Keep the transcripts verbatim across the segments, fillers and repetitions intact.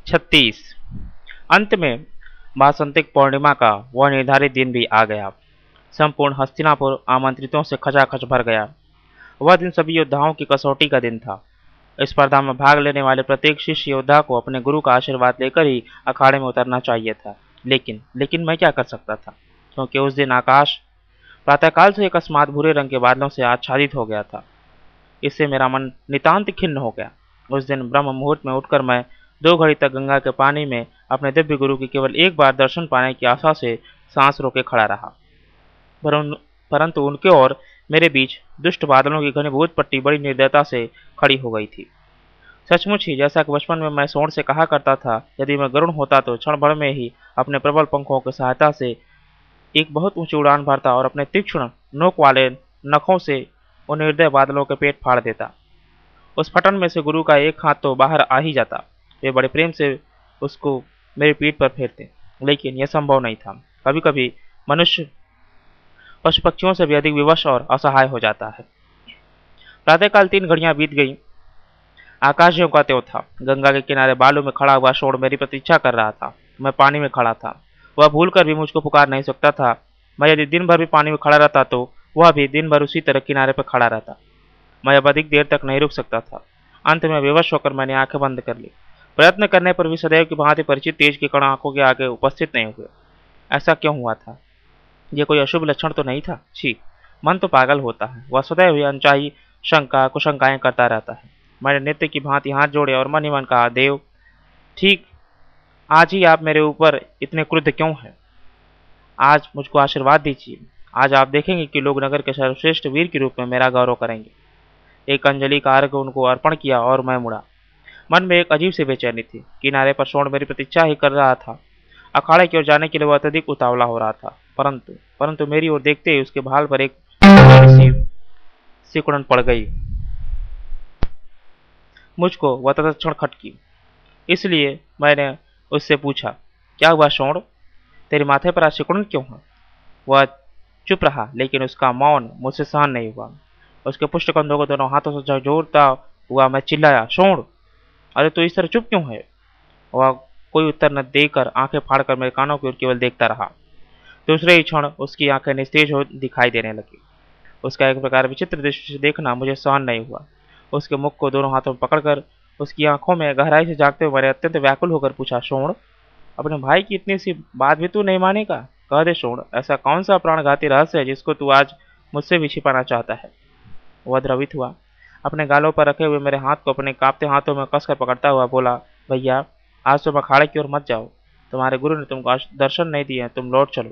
छत्तीस। अंत में वासंतिक पूर्णिमा का वह निर्धारित दिन भी आ गया। संपूर्ण हस्तिनापुर आमंत्रितों से खचाखच भर गया। वह दिन सभी योद्धाओं की कसौटी का दिन था। इस स्पर्धा में भाग लेने वाले प्रत्येक शिष्य योद्धा को अपने गुरु का आशीर्वाद लेकर ही अखाड़े में उतरना चाहिए था। लेकिन लेकिन मैं क्या कर सकता था, क्योंकि उस दिन आकाश प्रातःकाल से अकस्मात भूरे रंग के बादलों से आच्छादित हो गया था। इससे मेरा मन नितांत खिन्न हो गया। उस दिन ब्रह्म मुहूर्त में उठकर मैं दो घड़ी तक गंगा के पानी में अपने दिव्य गुरु की केवल एक बार दर्शन पाने की आशा से सांस रोके खड़ा रहा। परंतु उनके और मेरे बीच दुष्ट बादलों की घनीभूत पट्टी बड़ी निर्दयता से खड़ी हो गई थी। सचमुच ही जैसा कि बचपन में मैं सोण से कहा करता था, यदि मैं गरुण होता तो क्षण भर में ही अपने प्रबल पंखों की सहायता से एक बहुत ऊंची उड़ान भरता और अपने तीक्ष्ण नोक वाले नखों से उन निर्दय बादलों के पेट फाड़ देता। उस फटन में से गुरु का एक हाथ तो बाहर आ ही जाता। वे बड़े प्रेम से उसको मेरी पीठ पर फेरते, लेकिन यह संभव नहीं था। कभी कभी मनुष्य पशु पक्षियों से भी अधिक विवश और असहाय हो जाता है। प्रातःकाल तीन घड़ियां बीत गई। आकाश ज्यों का त्यों था। गंगा के किनारे बालू में खड़ा हुआ शोर मेरी प्रतीक्षा कर रहा था। मैं पानी में खड़ा था। वह भूलकर भी मुझको पुकार नहीं सकता था। मैं यदि दिन भर भी पानी में खड़ा रहता तो वह भी दिन भर उसी तरह किनारे पर खड़ा रहता। मैं अब अधिक देर तक नहीं रुक सकता था। अंत में विवश होकर मैंने आंखें बंद कर ली। प्रयत्न करने पर भी सदैव की भांति परिचित तेज के कण आंखों के आगे उपस्थित नहीं हुए। ऐसा क्यों हुआ था? यह कोई अशुभ लक्षण तो नहीं था? छी, मन तो पागल होता है। वह सदैव ही अनचाही शंका कुशंकाएं करता रहता है। मैंने नित्य की भांति हाथ जोड़े और मन ही मन कहा, देव, ठीक आज ही आप मेरे ऊपर इतने क्रुद्ध क्यों हैं? आज मुझको आशीर्वाद दीजिए। आज आप देखेंगे कि लोग नगर के सर्वश्रेष्ठ वीर के रूप में मेरा गौरव करेंगे। एक अंजलि का अर्घ उनको अर्पण किया और मैं मुड़ा। मन में एक अजीब सी बेचैनी थी। किनारे पर शोण मेरी प्रतीक्षा ही कर रहा था। अखाड़े की ओर जाने के लिए वह अत्यधिक उतावला हो रहा था, परंतु परंतु मेरी ओर देखते ही उसके भाल पर एक सी सिकुड़न पड़ गई। मुझको वह तत्क्षण खटकी। इसलिए मैंने उससे पूछा, क्या हुआ शोण? तेरे माथे पर आज सिकुड़न क्यों है? वह चुप रहा, लेकिन उसका मौन मुझसे सहन नहीं हुआ। उसके पुष्टकंधों को दोनों हाथों से झकझोरता हुआ मैं चिल्लाया, शोण, अरे तू इस तरह चुप क्यों है? वह कोई उत्तर न देकर आंखें फाड़कर मेरे कानों की ओर केवल देखता रहा। दूसरे ही क्षण उसकी आंखें निस्तेज हो दिखाई देने लगी। उसका एक प्रकार विचित्र दृष्टि से देखना मुझे सहन नहीं हुआ। उसके मुख को दोनों हाथों में पकड़कर उसकी आंखों में गहराई से झांकते हुए मैंने अत्यंत व्याकुल होकर पूछा, शोण, अपने भाई की इतनी सी बात भी तू नहीं मानेगा? कह दे शोण, ऐसा कौन सा प्राणघाती रहस्य है जिसको तू आज मुझसे भी छिपाना चाहता है? वह द्रवित हुआ। अपने गालों पर रखे हुए मेरे हाथ को अपने कांपते हाथों में कसकर पकड़ता हुआ बोला, भैया, आज तुम अखाड़े की ओर मत जाओ। तुम्हारे गुरु ने तुमको दर्शन नहीं दिए, तुम लौट चलो।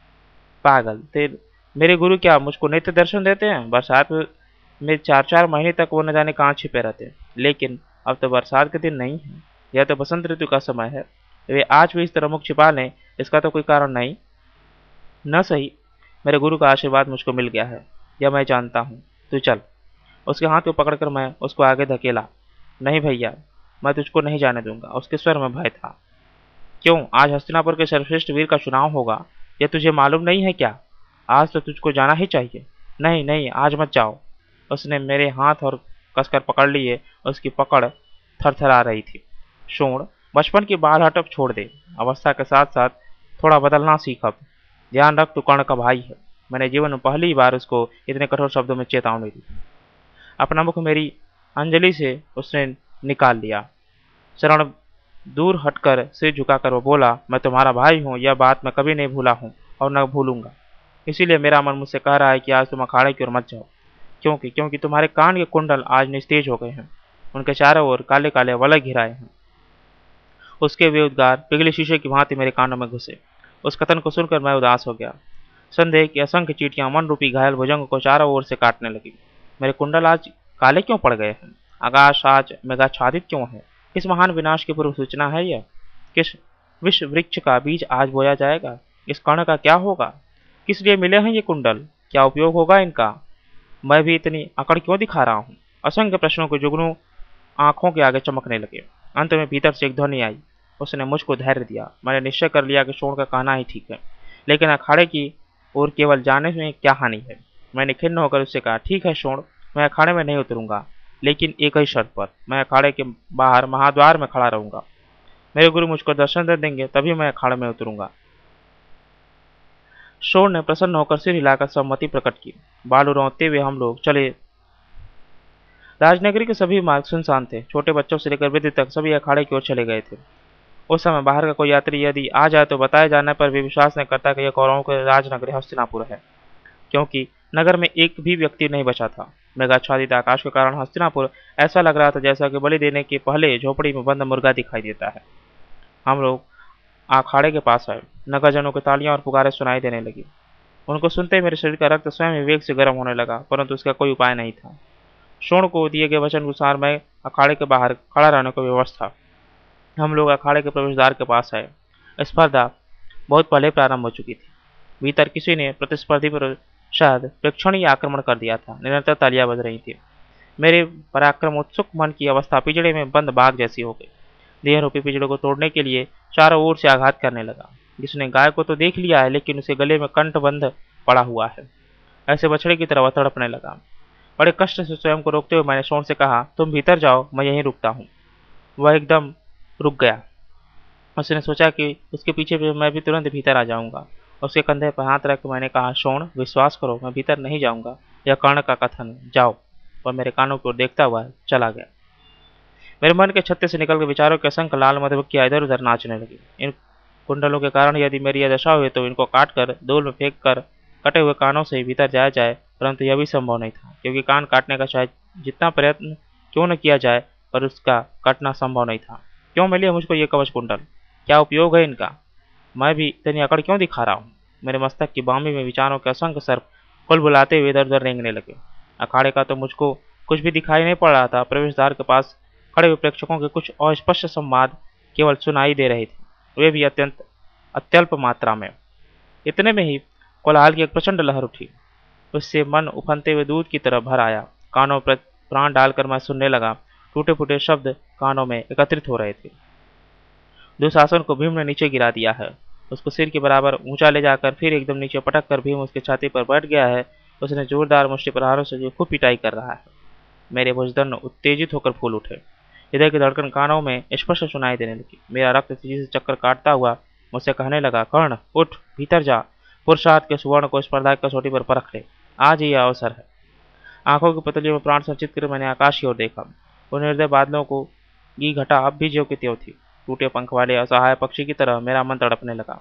पागल, तेरे मेरे गुरु क्या मुझको नित्य दर्शन देते हैं? बरसात में चार चार महीने तक वो न जाने कहाँ छिपे रहते हैं। लेकिन अब तो बरसात के दिन नहीं है, यह तो बसंत ऋतु का समय है। वे आज भी इस तरह मुख छिपा लें, इसका तो कोई कारण नहीं। न सही, मेरे गुरु का आशीर्वाद मुझको मिल गया है, यह मैं जानता हूँ। तू चल। उसके हाथ को पकड़कर मैं उसको आगे धकेला। नहीं भैया, मैं तुझको नहीं जाने दूंगा। उसके स्वर में भय था। क्यों? आज हस्तिनापुर के सर्वश्रेष्ठ वीर का चुनाव होगा, यह तुझे मालूम नहीं है क्या? आज तो तुझको जाना ही चाहिए। नहीं नहीं, आज मत जाओ। उसने मेरे हाथ और कसकर पकड़ लिए। उसकी पकड़ थरथरा रही थी। शोण, बचपन की बाल हटप छोड़ दे। अवस्था के साथ साथ थोड़ा बदलना सीख। अब ध्यान रख, तू कर्ण का भाई है। मैंने जीवन में पहली बार उसको इतने कठोर शब्दों में चेतावनी दी। अपना मुख मेरी अंजलि से उसने निकाल लिया। शरण दूर हटकर सिर झुकाकर वो बोला, मैं तुम्हारा भाई हूँ, यह बात मैं कभी नहीं भूला हूँ और न भूलूंगा। इसीलिए मेरा मन मुझसे कह रहा है कि आज तुम अखाड़े की ओर मत जाओ। क्योंकि क्योंकि तुम्हारे कान के कुंडल आज निस्तेज हो गए हैं। उनके चारों ओर काले काले वलय घिराए हैं। उसके वे उद्गार पिघले शीशे की भांति मेरे कानों में घुसे। उस कथन को सुनकर मैं उदास हो गया। संदेह की असंख्य चींटियां मन रूपी घायल भुजंग को चारों ओर से काटने लगी। मेरे कुंडल आज काले क्यों पड़ गए हैं? आकाश आज मेघाच्छादित क्यों है? किस महान विनाश की पूर्व सूचना है यह? किस विश्व वृक्ष का बीज आज बोया जाएगा? इस कर्ण का क्या होगा? किस लिए मिले हैं ये कुंडल? क्या उपयोग होगा इनका? मैं भी इतनी अकड़ क्यों दिखा रहा हूँ? असंख्य प्रश्नों के जुगनू आंखों के आगे चमकने लगे। अंत में भीतर से एक ध्वनि आई। उसने मुझको धैर्य दिया। मैंने निश्चय कर लिया कि शोण का कहना ही ठीक है, लेकिन अखाड़े की ओर केवल जाने में क्या हानि है? मैंने खिन्न होकर उससे कहा, ठीक है शोण, मैं अखाड़े में नहीं उतरूंगा, लेकिन एक ही शर्त पर। मैं अखाड़े के बाहर महाद्वार में खड़ा रहूंगा। मेरे गुरु मुझको दर्शन दे देंगे तभी मैं अखाड़े में उतरूंगा। शोर ने प्रसन्न होकर सिर हिलाकर सम्मति प्रकट की। बालू रोते हुए हम लोग चले। राजनगरी के सभी मार्ग सुनसान थे। छोटे बच्चों से लेकर वृद्ध तक सभी अखाड़े की ओर चले गए थे। उस समय बाहर का कोई यात्री यदि आ जाए तो बताए जाने पर भी विश्वास नहीं करता कि यह कौरवों के राजनगरी हस्तिनापुर है, क्योंकि नगर में एक भी व्यक्ति नहीं बचा था। मेघाच्छादित आकाश के कारण हस्तिनापुर ऐसा लग रहा था जैसा कि बलि देने के पहले झोपड़ी में बंद मुर्गा दिखाई देता है। हम लोग अखाड़े के पास आए। नगरजनों की तालियां और पुकारें सुनाई देने लगी। उनको सुनते ही मेरे शरीर का रक्त स्वयं ही वेग से गर्म होने लगा, परंतु उसका कोई उपाय नहीं था। शोण को दिए गए वचन अनुसार मैं अखाड़े के बाहर खड़ा रहने को व्यवस्था। हम लोग अखाड़े के प्रवेश द्वार के पास आए। स्पर्धा बहुत पहले प्रारंभ हो चुकी थी। भीतर किसी ने प्रतिस्पर्धी पर शायद प्रेक्षणीय आक्रमण कर दिया था। निरंतर तालियां बज रही थी। मेरे पराक्रम उत्सुक मन की अवस्था पिंजड़े में बंद बाघ जैसी हो गई। देह रूपी पिंजड़े को तोड़ने के लिए चारों ओर से आघात करने लगा। जिसने गाय को तो देख लिया है, लेकिन उसे गले में कंठ बंध पड़ा हुआ है। ऐसे बछड़े की तरह वह तड़पने लगा। बड़े कष्ट से स्वयं को रोकते हुए मैंने शोण से कहा, तुम भीतर जाओ, मैं यहीं रुकता हूँ। वह एकदम रुक गया। उसने सोचा कि उसके पीछे भी मैं भी तुरंत भीतर आ जाऊंगा। उसके कंधे पर हाथ रख मैंने कहा, शोण विश्वास करो, मैं भीतर नहीं जाऊंगा। यह कर्ण का कथन है, जाओ। वह मेरे कानों की ओर देखता हुआ चला गया। मेरे मन के छत्ते से निकलकर विचारों के असंख्य लाल मधुमक्खियां इधर उधर नाचने लगी। इन कुंडलों के कारण यदि मेरी यह दशा हुई तो इनको काट कर धूल में फेंक कर कटे हुए कानों से भीतर जाया जाए, परंतु यह भी संभव नहीं था, क्योंकि कान काटने का चाहे जितना प्रयत्न क्यों न किया जाए पर उसका कटना संभव नहीं था। क्यों मिले मुझको ये कवच कुंडल? क्या उपयोग है इनका? मैं भी इतनी अकड़ क्यों दिखा रहा हूँ? मेरे मस्तक की बामी में विचारों के असंख्य सर्प कुल बुलाते हुए इधर उधर रेंगने लगे। अखाड़े का तो मुझको कुछ भी दिखाई नहीं पड़ रहा था। प्रवेश द्वार के पास खड़े हुए प्रेक्षकों के कुछ अस्पष्ट संवाद केवल सुनाई दे रहे थे, वे भी अत्यंत अत्यल्प मात्रा में। इतने में ही कोलाहल की एक प्रचंड लहर उठी। उससे मन उफनते हुए दूध की तरह भर आया। कानों पर प्राण डालकर मैं सुनने लगा। टूटे फूटे शब्द कानों में एकत्रित हो रहे थे। दुशासन को भीम ने नीचे गिरा दिया है। उसको सिर के बराबर ऊंचा ले जाकर फिर एकदम नीचे पटक कर भीम उसके छाती पर बैठ गया है। उसने जोरदार मुष्टि प्रहारों से जो खूब पिटाई कर रहा है। मेरे भुजदंड उत्तेजित होकर फूल उठे। हृदय की धड़कन कानों में स्पष्ट सुनाई देने लगी। मेरा रक्त तेजी से चक्कर काटता हुआ मुझसे कहने लगा, कर्ण उठ, भीतर जा। पुरुषार्थ के सुवर्ण को स्पर्धा की कसौटी पर परख ले। आज ही यह अवसर है। आंखों की पतलियों में प्राण संचित कर मैंने आकाश की ओर देखा। उन हृदय बादलों को की घटा अब भी ज्यों की त्यों थी। टूटे पंख वाले असहाय पक्षी की तरह मेरा मन तड़पने लगा।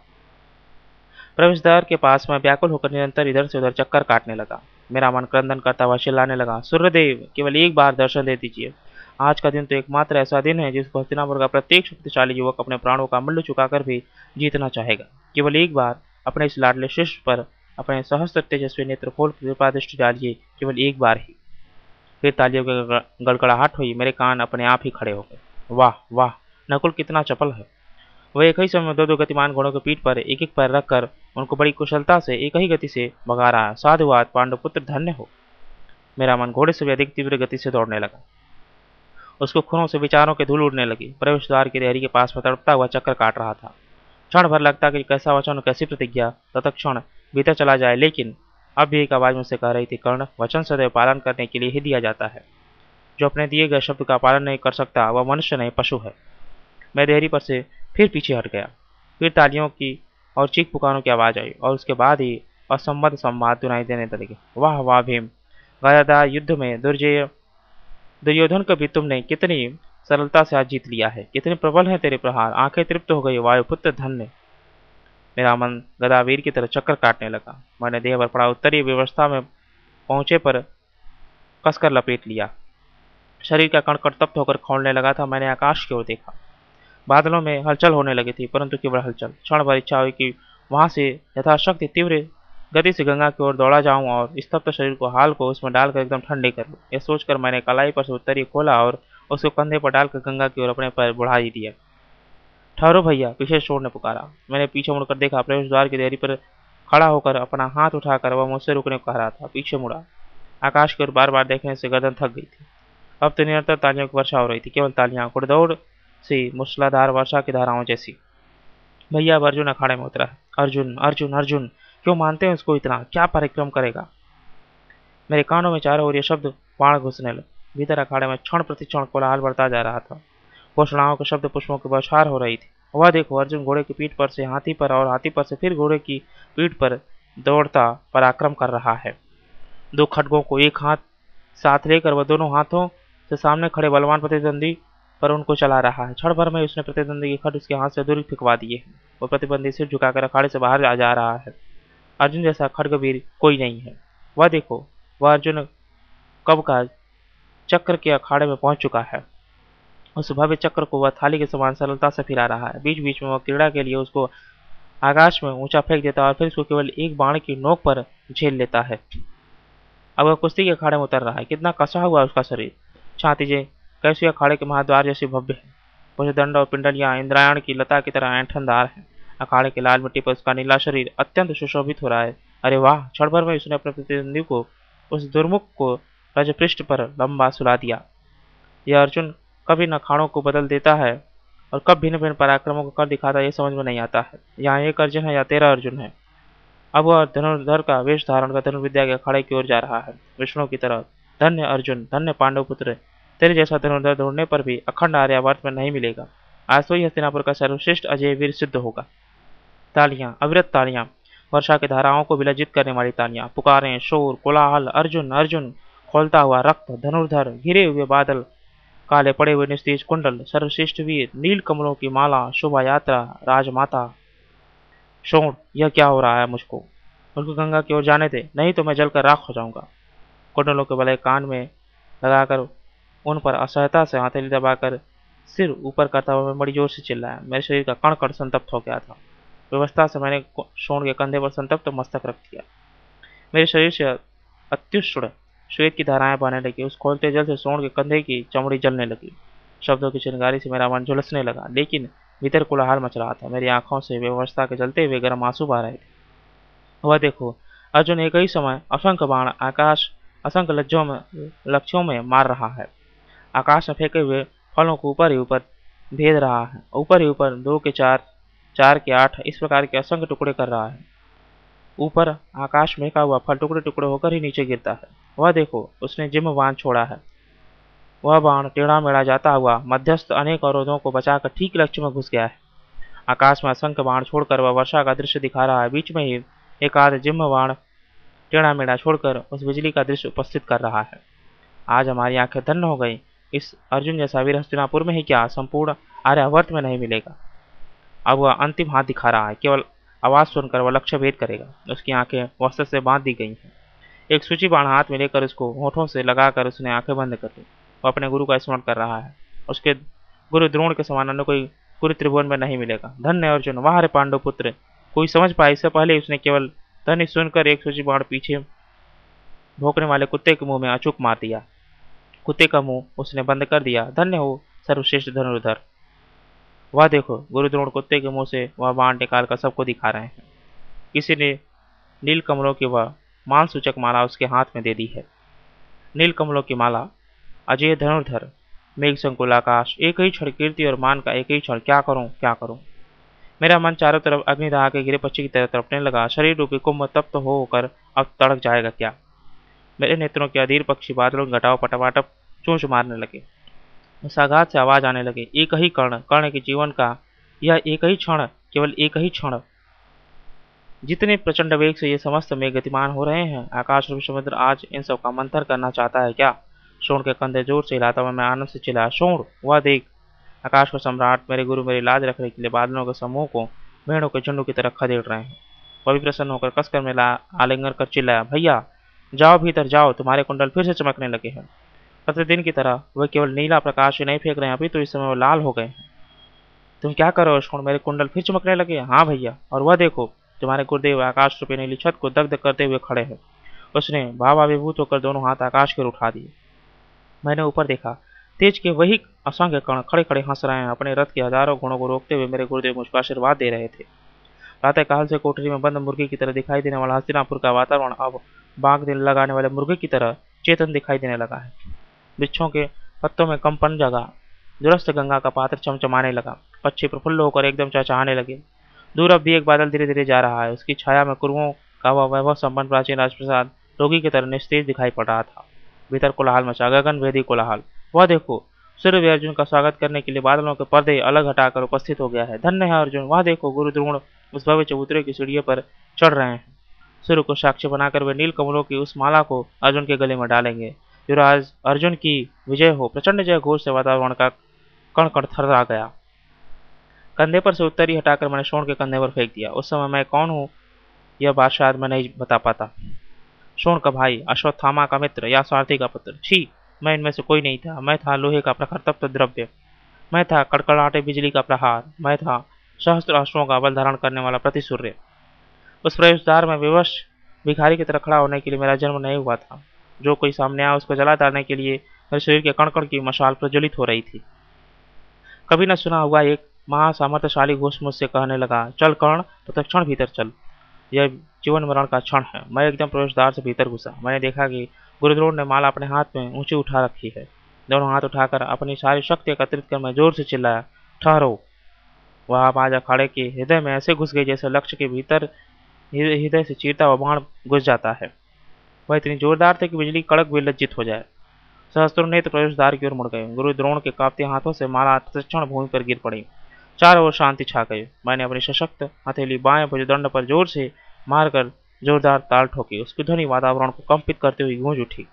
प्रवेश द्वार के पास मैं व्याकुल होकर निरंतर इधर से उधर चक्कर काटने लगा। मेरा मन क्रंदन करता हुआ चिल्लाने लगा, सूर्यदेव, केवल एक बार दर्शन दे दीजिए। आज का दिन तो एकमात्र ऐसा दिन है जिसको हस्तिनापुर का प्रत्येक शक्तिशाली युवक अपने प्राणों का मूल्य चुकाकर भी जीतना चाहेगा। केवल एक बार अपने इस लाडले शिष्य पर अपने सहस्त्र तेजस्वी नेत्र खोल कृपा दृष्टि डालिए, केवल एक बार ही। फिर तालियों की गड़गड़ाहट हुई। मेरे कान अपने आप ही खड़े हो गए। वाह वाह, नकुल कितना चपल है। वह एक ही समय में दो दो गतिमान घोड़ों के पीठ पर एक एक पैर रखकर उनको बड़ी कुशलता से एक ही गति से भगा रहा है। साधुवाद पांडुपुत्र, धन्य हो। मेरा मन घोड़े से भी अधिक तीव्र गति से दौड़ने लगा। उसको खुरों से विचारों के धूल उड़ने लगी। प्रवेश द्वार की देहरी के पास में तड़पता हुआ चक्कर काट रहा था। क्षण भर लगता कि कैसा वचन, कैसी प्रतिज्ञा तत्क्षण भीतर चला जाए, लेकिन अब भी एक आवाज मुझसे कह रही थी, कर्ण, वचन सदैव पालन करने के लिए ही दिया जाता है। जो अपने दिए गए शब्द का पालन नहीं कर सकता वह मनुष्य नहीं, पशु है। मैं देहरी पर से फिर पीछे हट गया। फिर तालियों की और चीख पुकारों की आवाज आई और उसके बाद ही असंबद्ध संवाद सुनाई देने लगे। वाह वाह भीम, गदादार युद्ध में दुर्जय दुर्योधन को भी तुमने कितनी सरलता से आज जीत लिया है। कितने प्रबल हैं तेरे प्रहार। आंखें तृप्त हो गई। वायुपुत्र, धन्य। मेरा मन गदावीर की तरह चक्कर काटने लगा। मैंने देह पर पड़ा उत्तरीय व्यवस्था में पहुंचे पर कसकर लपेट लिया। शरीर का कण तप्त होकर खौलने लगा था। मैंने आकाश की ओर देखा। बादलों में हलचल होने लगी थी, परंतु केवल हलचल। क्षण भर इच्छा हुई कि वहां से यथाशक्ति तीव्र गति से गंगा की ओर दौड़ा जाऊं और स्तब्ध शरीर को हाल को उसमें डालकर एकदम ठंडे कर लूं। यह सोचकर मैंने कलाई पर से उत्तरीय खोला और उसको कंधे पर डालकर गंगा की ओर अपने पैर बढ़ा ही दिया। ठहरो भैया, पीछे शोर ने पुकारा। मैंने पीछे मुड़कर देखा। प्रवेश द्वार की देहरी पर खड़ा होकर अपना हाथ उठाकर वह मुझसे रुकने को कह रहा था। पीछे मुड़ा। आकाश की ओर बार बार देखने से गर्दन थक गई थी। अब तो निरंतर तालियों की वर्षा हो रही थी, केवल तालियां, घुड़दौड़ सी मूसलाधार वर्षा की धाराओं जैसी। भैया, अब अर्जुन अखाड़े में उतरा है। अर्जुन अर्जुन अर्जुन, क्यों मानते हैं उसको इतना? क्या पराक्रम करेगा? मेरे कानों में चारों ओर ये शब्द बाण घुसने लगे। भीतर अखाड़े में क्षण प्रति क्षण कोलाहल बढ़ता जा रहा था। घोषणाओं के शब्द पुष्पों की बौछार हो रही थी। वह देखो, अर्जुन घोड़े की पीठ पर से हाथी पर और हाथी पर से फिर घोड़े की पीठ पर दौड़ता पराक्रम कर रहा है। दो खड्गों को एक हाथ साथ लेकर वह दोनों हाथों से सामने खड़े बलवान प्रतिद्वंदी पर उनको चला रहा है। क्षण भर में उसने प्रतिद्वंदी के खड्ग उसके हाथ से दूर फिकवा दिए। वो प्रतिद्वंदी सिर झुकाकर अखाड़े से बाहर आ जा रहा है। अर्जुन जैसा खड्गवीर कोई नहीं है। वह देखो, वह अर्जुन कब का चक्र के अखाड़े में पहुंच चुका है। उस भव्य चक्र को वह थाली के समान सरलता से फिरा रहा है। बीच बीच में वह क्रीड़ा के लिए उसको आकाश में ऊंचा फेंक देता है और फिर उसको केवल एक बाण की नोक पर झेल लेता है। अब वह कुश्ती के अखाड़े में उतर रहा है। कितना कसा हुआ उसका शरीर, छाती जे कैसे अखाड़े के महाद्वार जैसी भव्य है। उसे दंड और पिंडलियां इंद्रायण की लता की तरह ऐंठनदार है। अखाड़े की लाल मिट्टी पर उसका नीला शरीर अत्यंत सुशोभित हो रहा है। अरे वाह! क्षण भर में उसने अपने प्रतिद्वंदी को, उस दुर्मुख को रजपृष्ठ पर लंबा सुला दिया। यह अर्जुन कब इन अखाड़ों को बदल देता है और कब भिन्न भिन्न पराक्रमों को कर दिखाता है, ये समझ में नहीं आता है। यहाँ एक अर्जुन है या तेरह अर्जुन है। अब वह धनुर्धर का वेश धारण कर धनुर्विद्या के अखाड़े की ओर जा रहा है, विष्णु की तरह। धन्य अर्जुन, धन्य पांडव पुत्र, तेरे जैसा धनुर्धर ढूंढने पर भी अखंड आर्यावर्त में नहीं मिलेगा। आज तो ही हस्तिनापुर का सर्वश्रेष्ठ अजय वीर सिद्ध होगा। तालियां, अविरत तालियां, वर्षा की धाराओं को विलजित करने वाली तालियां, पुकारें, शोर, कोलाहल, अर्जुन अर्जुन, खोलता हुआ रक्त, धनुर्धर, घिरे हुए बादल, काले पड़े हुए निस्तेज कुंडल, सर्वश्रेष्ठ वीर, नील कमलों की माला, शोभा यात्रा, राजमाता। शोण, यह क्या हो रहा है मुझको? मुझको गंगा की ओर जाने दे, नहीं तो मैं जलकर राख हो जाऊंगा। कुंडलों के बले कान में लगाकर उन पर असहता से हथेली दबाकर सिर ऊपर करता हुआ मैं बड़ी जोर से चिल्लाया। मेरे शरीर का कण कण संतप्त हो गया था। व्यवस्था से मैंने शोण के कंधे पर संतप्त मस्तक रख दिया। मेरे शरीर से अत्युष्ण श्वेत की धाराएं बहने लगी। उस खोलते जल से शोण के कंधे की चमड़ी जलने लगी। शब्दों की चिंगारी से मेरा मन झुलसने लगा, लेकिन भीतर कोलाहल मच रहा था। मेरी आंखों से व्यवस्था के जलते हुए गर्म आंसू बह रहे थे। वह देखो, अर्जुन एक ही समय असंख्य बाण आकाश असंख्य लज्जों में लक्ष्यों में मार रहा है। आकाश में फेंके हुए फलों को ऊपर ही ऊपर भेद रहा है। ऊपर ही ऊपर दो के चार, चार के आठ, इस प्रकार के असंख्य टुकड़े कर रहा है। ऊपर आकाश में फेंका हुआ फल टुकड़े टुकड़े होकर ही नीचे गिरता है। वह देखो, उसने जिम्म बाण छोड़ा है। वह बाण टेढ़ा मेढ़ा जाता हुआ मध्यस्थ अनेक अवरोधों को बचाकर ठीक लक्ष्य में घुस गया है। आकाश में असंख्य बाण छोड़कर वह वर्षा का दृश्य दिखा रहा है। बीच में ही एक आध जिम्म बाण टेढ़ा मेढ़ा छोड़कर उस बिजली का दृश्य उपस्थित कर रहा है। आज हमारी आंखें धन्य हो गई। इस अर्जुन जैसा वीर हस्तिनापुर में ही क्या, संपूर्ण आर्यावर्त में नहीं मिलेगा। अब वह अंतिम हाथ दिखा रहा है। केवल आवाज सुनकर वह लक्ष्य भेद करेगा। उसकी आंखें वस्त्र से बांध दी गई हैं। एक सूची बाण हाथ में लेकर उसको होठों से लगाकर उसने आंखें बंद कर ली। वह अपने गुरु का स्मरण कर रहा है। उसके गुरु द्रोण के समान अन्य कोई गुरु त्रिभुवन में नहीं मिलेगा। धन्य अर्जुन, वाह रे पांडव पुत्र। कोई समझ पाए इससे पहले उसने केवल धन्य सुनकर एक सूची बाण पीछे भौंकने वाले कुत्ते के मुंह में अचूक मार दिया। कुत्ते का मुंह उसने बंद कर दिया। धन्य हो सर्वश्रेष्ठ धनुर्धर। वह देखो, गुरु द्रोण कुत्ते के मुंह से वह बाण निकाल कर सबको दिखा रहे हैं। किसी ने नील कमलों की वह मान सूचक माला उसके हाथ में दे दी है। नील कमलों की माला, अजय धनुर्धर, मेघ संकुल आकाश, एक ही क्षण कीर्ति और मान का एक ही क्षण। क्या करूं क्या करूं? मेरा मन चारों तरफ अग्निदाह के गिरे पक्षी की तरह तड़पने लगा। शरीर रूपी कुंभ तप्त होकर अब तड़क जाएगा क्या? मेरे नेत्रों के अधीर पक्षी बादलों के घटाओ पटापट चोंच मारने लगे। सागात से आवाज आने लगे। एक ही कर्ण, कर्ण के जीवन का यह एक ही क्षण, केवल एक ही क्षण। जितने प्रचंड वेग से ये समस्त मेघ गतिमान हो रहे हैं, आकाश रूपी समुद्र आज इन सब का मंथन करना चाहता है क्या? शोण के कंधे जोर से हिलाता हुआ मैं आनंद से चिल्लाया, शोण, वह देख! आकाश को सम्राट मेरे गुरु मेरी लाज रखने के लिए बादलों के समूह को भेड़ों के झुंड की तरह खदेड़ रहे हैं। वह भी प्रसन्न होकर कसकर में आलिंगन कर चिल्लाया, भैया जाओ, भीतर जाओ, तुम्हारे कुंडल फिर से चमकने लगे हैं। प्रतिदिन की तरह वह केवल नीला प्रकाश ही नहीं फेंक रहे हैं, अभी तो इस समय वो लाल हो गए हैं। तुम क्या कर रहे हो शोण? मेरे कुंडल फिर चमकने लगे? हाँ भैया, और वह देखो, तुम्हारे गुरुदेव आकाश रूपी नीली छत को दग्ध करते हुए खड़े हैं। उसने भावाभिभूत होकर दोनों हाथ आकाश की ओर उठा दिए। मैंने ऊपर देखा, तेज के वही असंख्य कण खड़े खड़े हंस रहे हैं। अपने रथ के हजारों गुणों को रोकते हुए मेरे गुरुदेव मुझको आशीर्वाद दे रहे थे। प्रातः काल से कोठरी में बंद मुर्गी की तरह दिखाई देने वाला हस्तिनापुर का वातावरण अब बाघ दिल लगाने वाले मुर्गे की तरह चेतन दिखाई देने लगा है। वृक्षों के पत्तों में कंपन जगा। दुरस्त गंगा का पात्र चमचमाने लगा। पक्षी प्रफुल्ल होकर एकदम चहचहाने लगे। दूर अब भी एक बादल धीरे धीरे जा रहा है। उसकी छाया में कुरुओं का वह वैभव संपन्न प्राचीन राजप्रसाद रोगी की तरह निस्तेज दिखाई पड़ रहा था। भीतर कोलाहल मचा, गगन भेदी कोलाहल। वह देखो, सूर्य भी अर्जुन का स्वागत करने के लिए बादलों के पर्दे अलग हटाकर उपस्थित हो गया है। धन्य है अर्जुन, वहां देखो गुरु द्रोण उस भव्य चबूतरे की सीढ़ियों पर चढ़ रहे हैं। सूर्य को साक्षी बनाकर वे नील कमलों की उस माला को अर्जुन के गले में डालेंगे। युवराज अर्जुन की विजय हो। प्रचंड जय घोष से वातावरण का कण कण थर्रा गया। कंधे पर से उत्तरी हटाकर मैंने शोण के कंधे पर फेंक दिया। उस समय मैं कौन हूँ यह बात शायद मैं नहीं बता पाता। शोण का भाई, अश्वत्थामा का मित्र या सारथी का पुत्र। छी, मैं इनमें से कोई नहीं था। मैं था लोहे का प्रखर तप्त द्रव्य। मैं था कड़कड़ाटे बिजली का प्रहार। मैं था सहस्त्र अश्वों का बल धारण करने वाला प्रतिसूर्य। उस प्रवेश द्वार में विवश भिखारी की तरह खड़ा होने के लिए मेरा जन्म नहीं हुआ था। जो कोई सामने आया उसको जला डालने के लिए मेरे शरीर के कण कण की मशाल प्रज्वलित हो रही थी। कभी न सुना हुआ एक महासामर्थ्यशाली घोष मुझसे कहने लगा, चल कर्ण, तत्क्षण भीतर चल, यह जीवन मरण का क्षण है। मैं एकदम प्रवेश द्वार से भीतर घुसा। मैंने देखा कि गुरुद्रोण ने माला अपने हाथ में ऊंची उठा रखी है। दोनों हाथ उठाकर अपनी सारी शक्ति एकत्रित कर मैं जोर से चिल्लाया, ठहरो। वह आवाज अखाड़े के हृदय में ऐसे घुस गई जैसे लक्ष्य के भीतर हृदय से चीरता हुआ बाण घुस जाता है। वह इतनी जोरदार थी कि बिजली कड़क भी लज्जित हो जाए। सहस्त्रों नेत्र प्रवेश द्वार की ओर मुड़ गए। गुरु द्रोण के कांपते हाथों से माला तत्क्षण भूमि पर गिर पड़ी। चारों ओर शांति छा गई। मैंने अपनी सशक्त हथेली बाएं भुजदंड पर जोर से मारकर जोरदार ताल ठोकी। उसकी ध्वनि वातावरण को कंपित करते हुए गूंज उठी।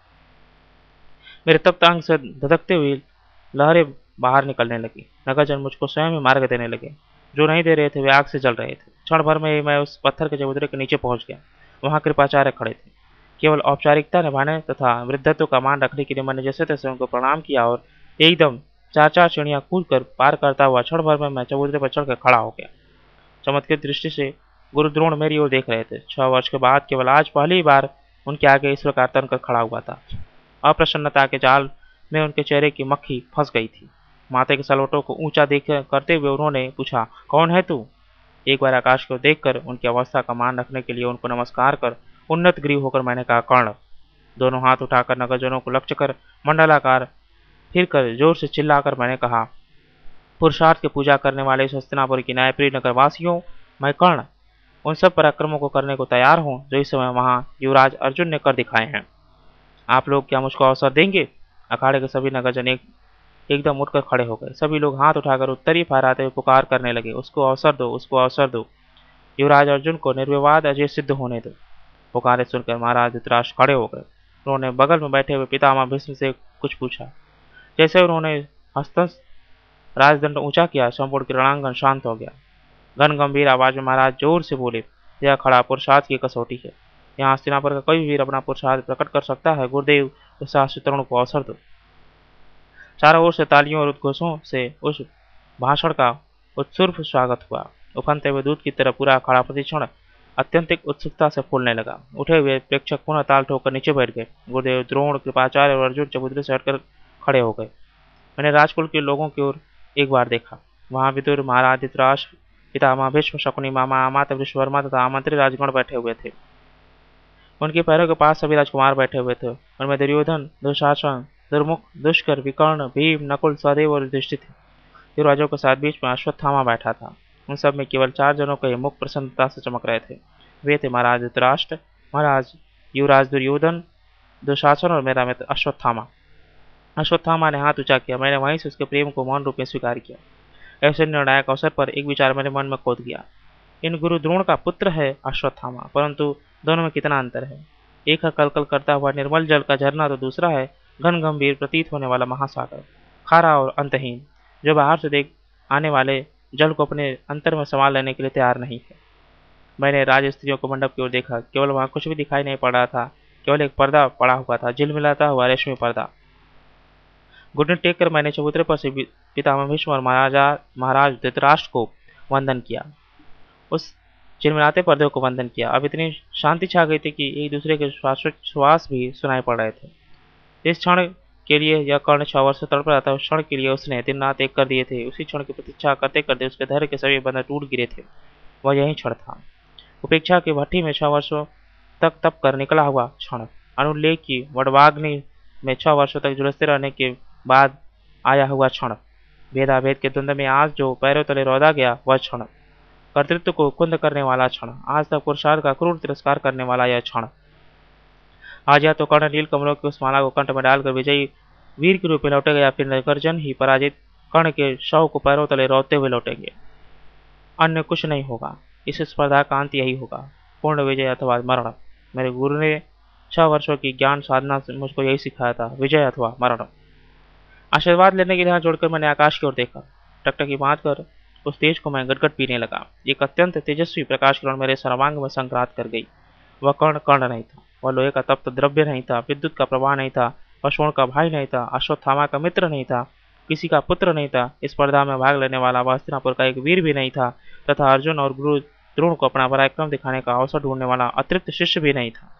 मेरे तप्त अंग से धधकते हुए लहरें बाहर निकलने लगी। नगरजन मुझको स्वयं ही मार्ग देने लगे। जो नहीं दे रहे थे वे आग से जल रहे थे। क्षण भर में ही मैं उस पत्थर के चबूतरे के नीचे पहुंच गया। वहां कृपाचार्य खड़े थे। केवल औपचारिकता निभाने तथा वृद्धत्व का मान रखने के लिए मैंने जैसे तैसे उनको प्रणाम किया और एकदम चार चार सीढ़ियां कूद कर पार करता हुआ क्षण भर में मैं चबूतरे पर चढ़कर खड़ा हो गया। चमत्कृत दृष्टि से गुरुद्रोण मेरी ओर देख रहे थे। छह वर्ष के बाद केवल आज पहली बार उनके आगे इस प्रकार तन कर खड़ा हुआ था। अप्रसन्नता के जाल में उनके चेहरे की मक्खी फंस गई थी। माथे के सलवटों को ऊंचा देख करते हुए उन्होंने पूछा, कौन है तू? एक बार आकाश को देखकर उनकी अवस्था का मान रखने के लिए उनको नमस्कार कर उन्नत ग्रीव होकर मैंने कहा, कर्ण। दोनों हाथ उठाकर नगरजनों को लक्ष्य कर मंडलाकार फिर कर जोर से चिल्लाकर मैंने कहा, पुरुषार्थ की पूजा करने वाले इस हस्तिनापुर की न्यायप्रिय नगरवासियों, मैं कर्ण उन सब पराक्रमों को करने को तैयार हूं जो इस समय वहां युवराज अर्जुन ने कर दिखाए हैं। आप लोग क्या मुझको अवसर देंगे? अखाड़े के सभी नगरजन एक एकदम उठकर खड़े हो गए। सभी लोग हाथ उठाकर उत्तरी फहराते हुए पुकार करने लगे, उसको अवसर दो, उसको अवसर दो, युवराज अर्जुन को निर्विवाद अजय सिद्ध होने दो। पुकारे सुनकर महाराज धृतराष्ट्र खड़े हो गए। उन्होंने बगल में बैठे हुए पितामह भीष्म से कुछ पूछा। जैसे उन्होंने हस्तंस राजदंड ऊंचा किया, संपूर्ण क्रणांगन शांत हो गया। घन गंभीर आवाज में महाराज जोर से बोले, यह खड़ा पुरुषार्थ की कसौटी है। यहाँ हस्तिनापुर का कोई वीर अपना पुरुषार्थ प्रकट कर सकता है। गुरुदेव, उस साहसी तरुण को अवसर दो। चारों ओर से तालियों और उद्घोषों से उस भाषण का उत्सुर्फ स्वागत हुआ। उफनते हुए दूध की तरह पूरा अखाड़ा प्रतिक्षण अत्यंतिक उत्सुकता से फूलने लगा। उठे हुए प्रेक्षक पुनः ताल ठोकर नीचे बैठ गए। गुरुदेव, द्रोण, कृपाचार्य और अर्जुन चबूतरे से हटकर खड़े हो गए। मैंने राजकुल के लोगों की ओर एक बार देखा। वहां विदुर, महाराज धृतराष्ट्र, पितामह भीष्म, शकुनी मामा, माता विश्ववर्मा तथा आमंत्रित राजगण बैठे हुए थे। उनके पैरों के पास सभी राजकुमार बैठे हुए थे। उनमें दुर्योधन, दुशासन, दुर्मुख, दुष्कर, विकर्ण, भीम, नकुल, सहदेव और युधिष्ठिर थे। युवराजों के साथ बीच में अश्वत्थामा बैठा था। उन सब में केवल चार जनों के मुख प्रसन्नता से चमक रहे थे। वे थे महाराज धृतराष्ट्र, महाराज युवराज दुर्योधन, दुशासन और मेरा मित्र अश्वत्थामा। अश्वत्थामा ने हाथ ऊंचा किया। मैंने वहीं से उसके प्रेम को मौन रूप में स्वीकार किया। ऐसे निर्णायक अवसर पर एक विचार मेरे मन में खोद गया। इन गुरु द्रोण का पुत्र है अश्वत्थामा, परंतु दोनों में कितना अंतर है। एक है कलकल करता हुआ निर्मल जल का झरना, तो दूसरा है घन गंभीर प्रतीत होने वाला महासागर, खारा और अंतहीन, जो बाहर से देख आने वाले जल को अपने अंतर में संभाल लेने के लिए तैयार नहीं है। मैंने राज स्त्रियों को मंडप की ओर देखा। केवल वहां कुछ भी दिखाई नहीं पड़ रहा था। केवल एक पर्दा पड़ा हुआ था, झिलमिलाता हुआ रेशमी पर्दा। घुटने टेक कर मैंने चबूतरे पर से पितामह भीष्म और महाराजा महाराज धृतराष्ट्र को वंदन किया। उस चिलमिलाते पर्दे को वंदन किया। अब इतनी शांति छा गई थी कि एक दूसरे के श्वास भी सुनाई पड़ रहे थे। इस क्षण के लिए यह कर्ण छह वर्ष से तड़प रहा था। उस क्षण के लिए उसने दिन रात एक कर दिए थे। उसी क्षण की प्रतीक्षा करते करते उसके धैर्य के सभी बंधन टूट गिरे थे। वह यही क्षण था, उपेक्षा की भट्टी में छह वर्षों तक तप कर निकला हुआ क्षण, अनुल्लेख की वडवाग्नि में छह वर्षों तक झुलसते रहने के बाद आया हुआ क्षण, भेदाभेद के द्वंद्व में आज जो पैरों तले रौदा गया वह क्षण, कर्तृत्व को कुंद करने वाला क्षण, आज तक पुरुषार्थ का क्रूर तिरस्कार करने वाला यह क्षण। आज या तो कर्ण नील कमलों की उस माला को कंठ में डालकर विजयी वीर के रूप में लौटेगा या फिर नगरजन ही पराजित कर्ण के शव को पैरों तले रोते हुए लौटेंगे। अन्य कुछ नहीं होगा। इस स्पर्धा का अंत यही होगा, पूर्ण विजय अथवा मरण। मेरे गुरु ने छह वर्षों की ज्ञान साधना से मुझको यही सिखाया था, विजय अथवा मरण। आशीर्वाद लेने के लिए हाथ जोड़कर मैंने आकाश की ओर देखा। टकटकी बांध कर उस तेज को मैं गटगट पीने लगा। एक अत्यंत तेजस्वी प्रकाश किरण मेरे सर्वांग में संक्रांत कर गई। वह कर्ण कर्ण नहीं था, वह लोहे का तप्त द्रव्य नहीं था, विद्युत का प्रवाह नहीं था, पशुओं का भाई नहीं था, अश्वत्थामा का मित्र नहीं था, किसी का पुत्र नहीं था, इस स्पर्धा में भाग लेने वाला हस्तिनापुर का एक वीर भी नहीं था, तथा अर्जुन और गुरु द्रोण को अपना पराक्रम दिखाने का अवसर ढूंढने वाला अतिरिक्त शिष्य भी नहीं था।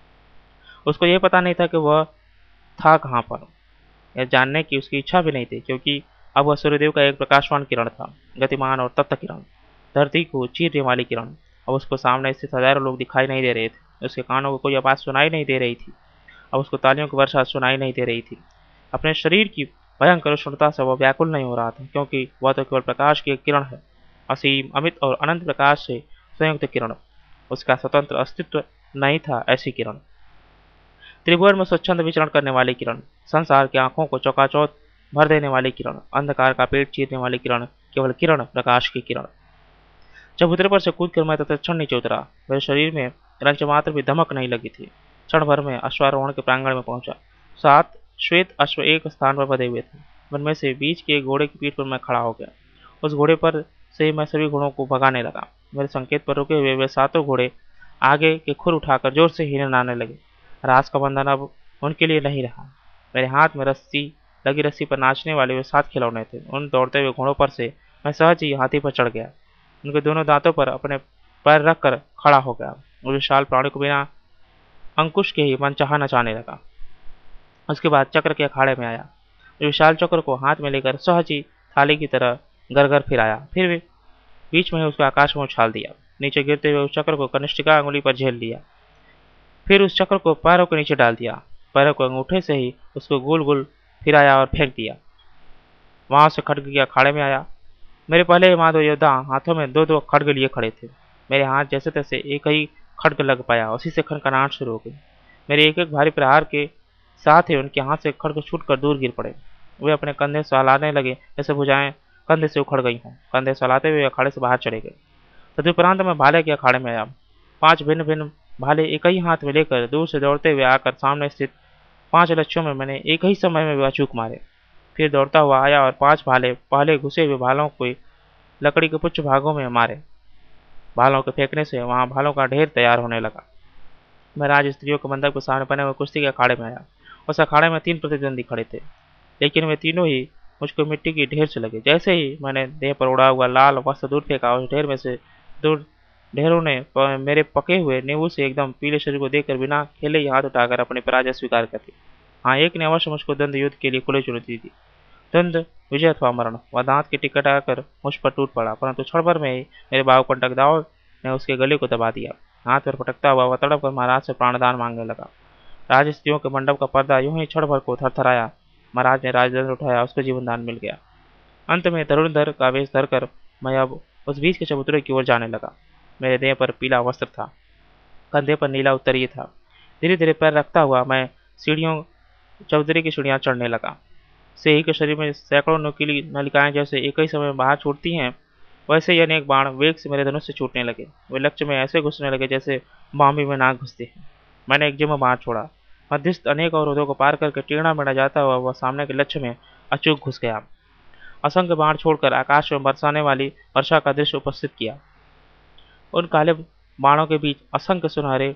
उसको यह पता नहीं था कि वह था कहाँ पर। यह जानने की उसकी इच्छा भी नहीं थी, क्योंकि अब वह सूर्यदेव का एक प्रकाशवान किरण था, गतिमान और तप्त किरण, धरती को चीरने वाली किरण। अब उसको सामने स्थित हजारों लोग दिखाई नहीं दे रहे थे, उसके कानों को कोई आवाज सुनाई नहीं दे रही थी, अब उसको तालियों की वर्षा सुनाई नहीं दे रही थी। अपने शरीर की भयंकर उष्णता से वह व्याकुल नहीं हो रहा था, क्योंकि वह तो केवल प्रकाश की एक किरण है, असीम अमित और अनंत प्रकाश से संयुक्त किरण। उसका स्वतंत्र अस्तित्व नहीं था ऐसी किरण, त्रिभुवन में स्वच्छंद विचरण करने वाली किरण, संसार की आंखों को चौकाचौंध भर देने वाली किरण, अंधकार का पेट चीरने वाली किरण, केवल किरण, प्रकाश की किरण। चबूतरे पर से कूद कर मैं तत्क्षण नीचे उतरा। मेरे शरीर में रंच मात्र भी धमक नहीं लगी थी। क्षण भर में अश्वारोहण के प्रांगण में पहुंचा। सात श्वेत अश्व एक स्थान पर बंधे हुए थे। उनमें से बीच के घोड़े की पीठ पर मैं खड़ा हो गया। उस घोड़े पर से मैं सभी घोड़ों को भगाने लगा। मेरे संकेत पर रुके हुए वे सातों घोड़े आगे के खुर उठाकर जोर से हिरनाने लगे। रास का बंधन अब उनके लिए नहीं रहा। मेरे हाथ में रस्सी लगी रस्सी पर नाचने वाले वे सात खिलौने थे। उन दौड़ते हुए घोड़ों पर से मैं सहज ही हाथी पर चढ़ गया। उनके दोनों दांतों पर अपने पैर रखकर खड़ा हो गया। उस विशाल प्राणी को बिना अंकुश के ही मनचाहा नचाने लगा। उसके बाद चक्र के अखाड़े में आया। विशाल चक्र को हाथ में लेकर सहज ही थाली की तरह गरगर फिराया, फिर भी बीच में ही उसको आकाश में उछाल दिया। नीचे गिरते हुए उस चक्र को कनिष्ठिका अंगुली पर झेल लिया, फिर उस चक्र को पैरों के नीचे डाल दिया। पैरों को अंगूठे से ही उसको गोल गोल फिराया और फेंक दिया। वहां से खड्ग के अखाड़े में आया। मेरे पहले माधव योद्धा हाथों में दो दो खड्ग लिए खड़े थे। मेरे हाथ जैसे तैसे एक ही खड्ग लग पाया, उसी से खनखनाहट शुरू हो गई। मेरे एक एक भारी प्रहार के साथ ही उनके हाथ से खड्ग छूटकर दूर गिर पड़े। वे अपने कंधे सहलाने लगे जैसे भुजाएं कंधे से उखड़ गई हों। कंधे सहलाते हुए अखाड़े से बाहर चले गए। तदुपरांत मैं भाले के अखाड़े में आया। पांच भिन्न भिन्न भाले एक ही हाथ में लेकर दूर से दौड़ते हुए आकर सामने स्थित पांच लक्ष्यों में मैंने एक ही समय में अचूक मारे। फिर दौड़ता हुआ आया और पांच भाले पहले घुसे हुए भालों को लकड़ी के पुच्छ भागों में मारे। भालों के फेंकने से वहां भालों का ढेर तैयार होने लगा। मैं राज स्त्रियों के मंडप के सामने बने हुए कुश्ती के अखाड़े में आया। उस अखाड़े में तीन प्रतिद्वंदी खड़े थे, लेकिन वे तीनों ही मुझको मिट्टी की ढेर से लगे। जैसे ही मैंने देह पर उड़ा हुआ लाल वस्त्र दूर फेंका, उस ढेर में से दूर ढेरों ने मेरे पके हुए नींबू से एकदम पीले शरीर को देखकर बिना खेले ही हाथ उठाकर अपनी पराजय स्वीकार कर ली। हाँ, एक ने अवश्य मुझको दंड युद्ध के लिए खुले चुनौती दी। दंड विजय अथवा मरण। वह दांत की टिकट आकर मुझ पर टूट पड़ा, परंतु क्षण भर में ही मेरे बाहुकंटक दाव ने उसके गले को दबा दिया। हाथ पर पटकता हुआ वह तड़प कर महाराज से प्राणदान मांगने लगा। राज स्त्रियों के मंडप का पर्दा यूं ही क्षण भर को थरथराया। महाराज ने राजदंड उठाया, उसको जीवन दान मिल गया। अंत में तरुणधर का वेश धरकर मैं अब उस बीच के चबूतरे की ओर जाने लगा। मेरे देह पर पीला वस्त्र था, कंधे पर नीला उत्तरीय था। धीरे धीरे पैर रखता हुआ मैं सीढ़ियों चबूतरे की सीढ़ियां चढ़ने लगा। सेही के शरीर में सैकड़ों नुकीली नलिकाएं जैसे एक ही समय में बाहर छूटती हैं, वैसे ही अनेक बाण वेग से मेरे धनुष से छूटने लगे। वे लक्ष्य में ऐसे घुसने लगे जैसे बांबी में नाग घुसते हैं। मैंने एक जम बाण छोड़ा। मध्यस्थ अनेक अवरोधों को पार करके टेढ़ा मेढ़ा जाता हुआ वह सामने के लक्ष्य में अचूक घुस गया। असंख्य बाण छोड़कर आकाश में बरसाने वाली वर्षा का दृश्य उपस्थित किया। उन काले बाणों के बीच असंख्य सुनहरे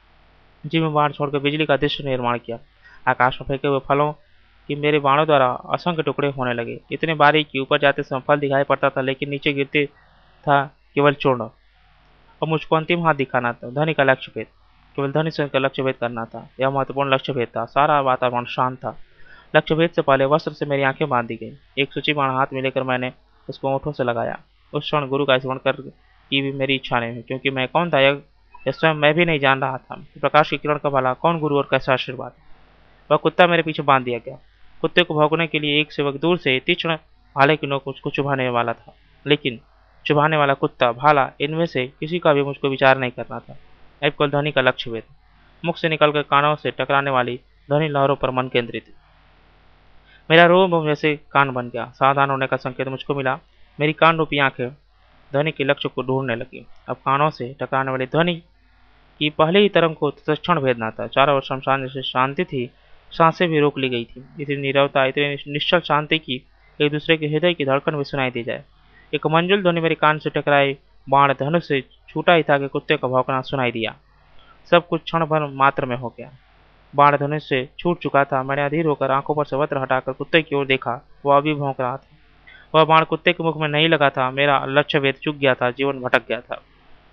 जिम बाण छोड़कर बिजली का दृश्य निर्माण किया। आकाश में फेंके हुए फलों कि मेरे बाणों द्वारा असंख्य टुकड़े होने लगे। इतने बारीक कि ऊपर जाते समय फल दिखाई पड़ता था, लेकिन नीचे गिरते था केवल चूर्ण। और मुझको अंतिम हाथ दिखाना था, धनी का लक्ष्य भेद। केवल धनी स्वयं का लक्ष्य भेद करना था। यह महत्वपूर्ण लक्ष्य भेद था। सारा वातावरण शांत था। लक्ष्य भेद से पहले वस्त्र से मेरी आंखें बांध दी गई। एक सूची बाण हाथ में लेकर मैंने उसको ओंठों से लगाया। उस क्षण गुरु का स्मरण कर की भी मेरी इच्छा नहीं हुई, क्योंकि मैं कौन था यह स्वयं मैं भी नहीं जान रहा था। प्रकाश की किरण का भला कौन गुरु और कैसा आशीर्वाद। वह कुत्ता मेरे पीछे बांध दिया गया। कुत्ते को भौंकने के लिए एक सेवक दूर से तीक्ष्ण भाले की नोक उसको चुभाने वाला था, लेकिन चुभाने वाला कुत्ता भाला इनमें से किसी का भी मुझको विचार नहीं करना था। अब केवल ध्वनि का लक्ष्य भेद, मुख से निकलकर कानों से टकराने वाली ध्वनि लहरों पर मन केंद्रित। मेरा रोम रोम जैसे कान बन गया। सावधान होने का संकेत मुझको मिला। मेरी कान रूपी आंखें ध्वनि के लक्ष्य को ढूंढने लगी। अब कानों से टकराने वाली ध्वनि की पहले ही तरंग को तत्क्षण भेदना था। चारों ओर शमशान जैसे शांति थी। सांसें भी रोक ली गई थी। इतनी नीरवता, इतनी निश्चल शांति की एक दूसरे के हृदय की धड़कन भी सुनाई दी जाए। एक मंजुल ध्वनि मेरे कान से टकराई। बाण धनुष से छूटा ही था कि कुत्ते का भौंकना सुनाई दिया। सब कुछ क्षण भर मात्र में हो गया। बाण धनुष से छूट चुका था। मैंने अधीर होकर आंखों पर से वस्त्र हटाकर कुत्ते की ओर देखा। वह अभी भौंक रहा था। वह बाण कुत्ते के मुख में नहीं लगा था। मेरा लक्ष्य भेद चूक गया था। जीवन भटक गया था।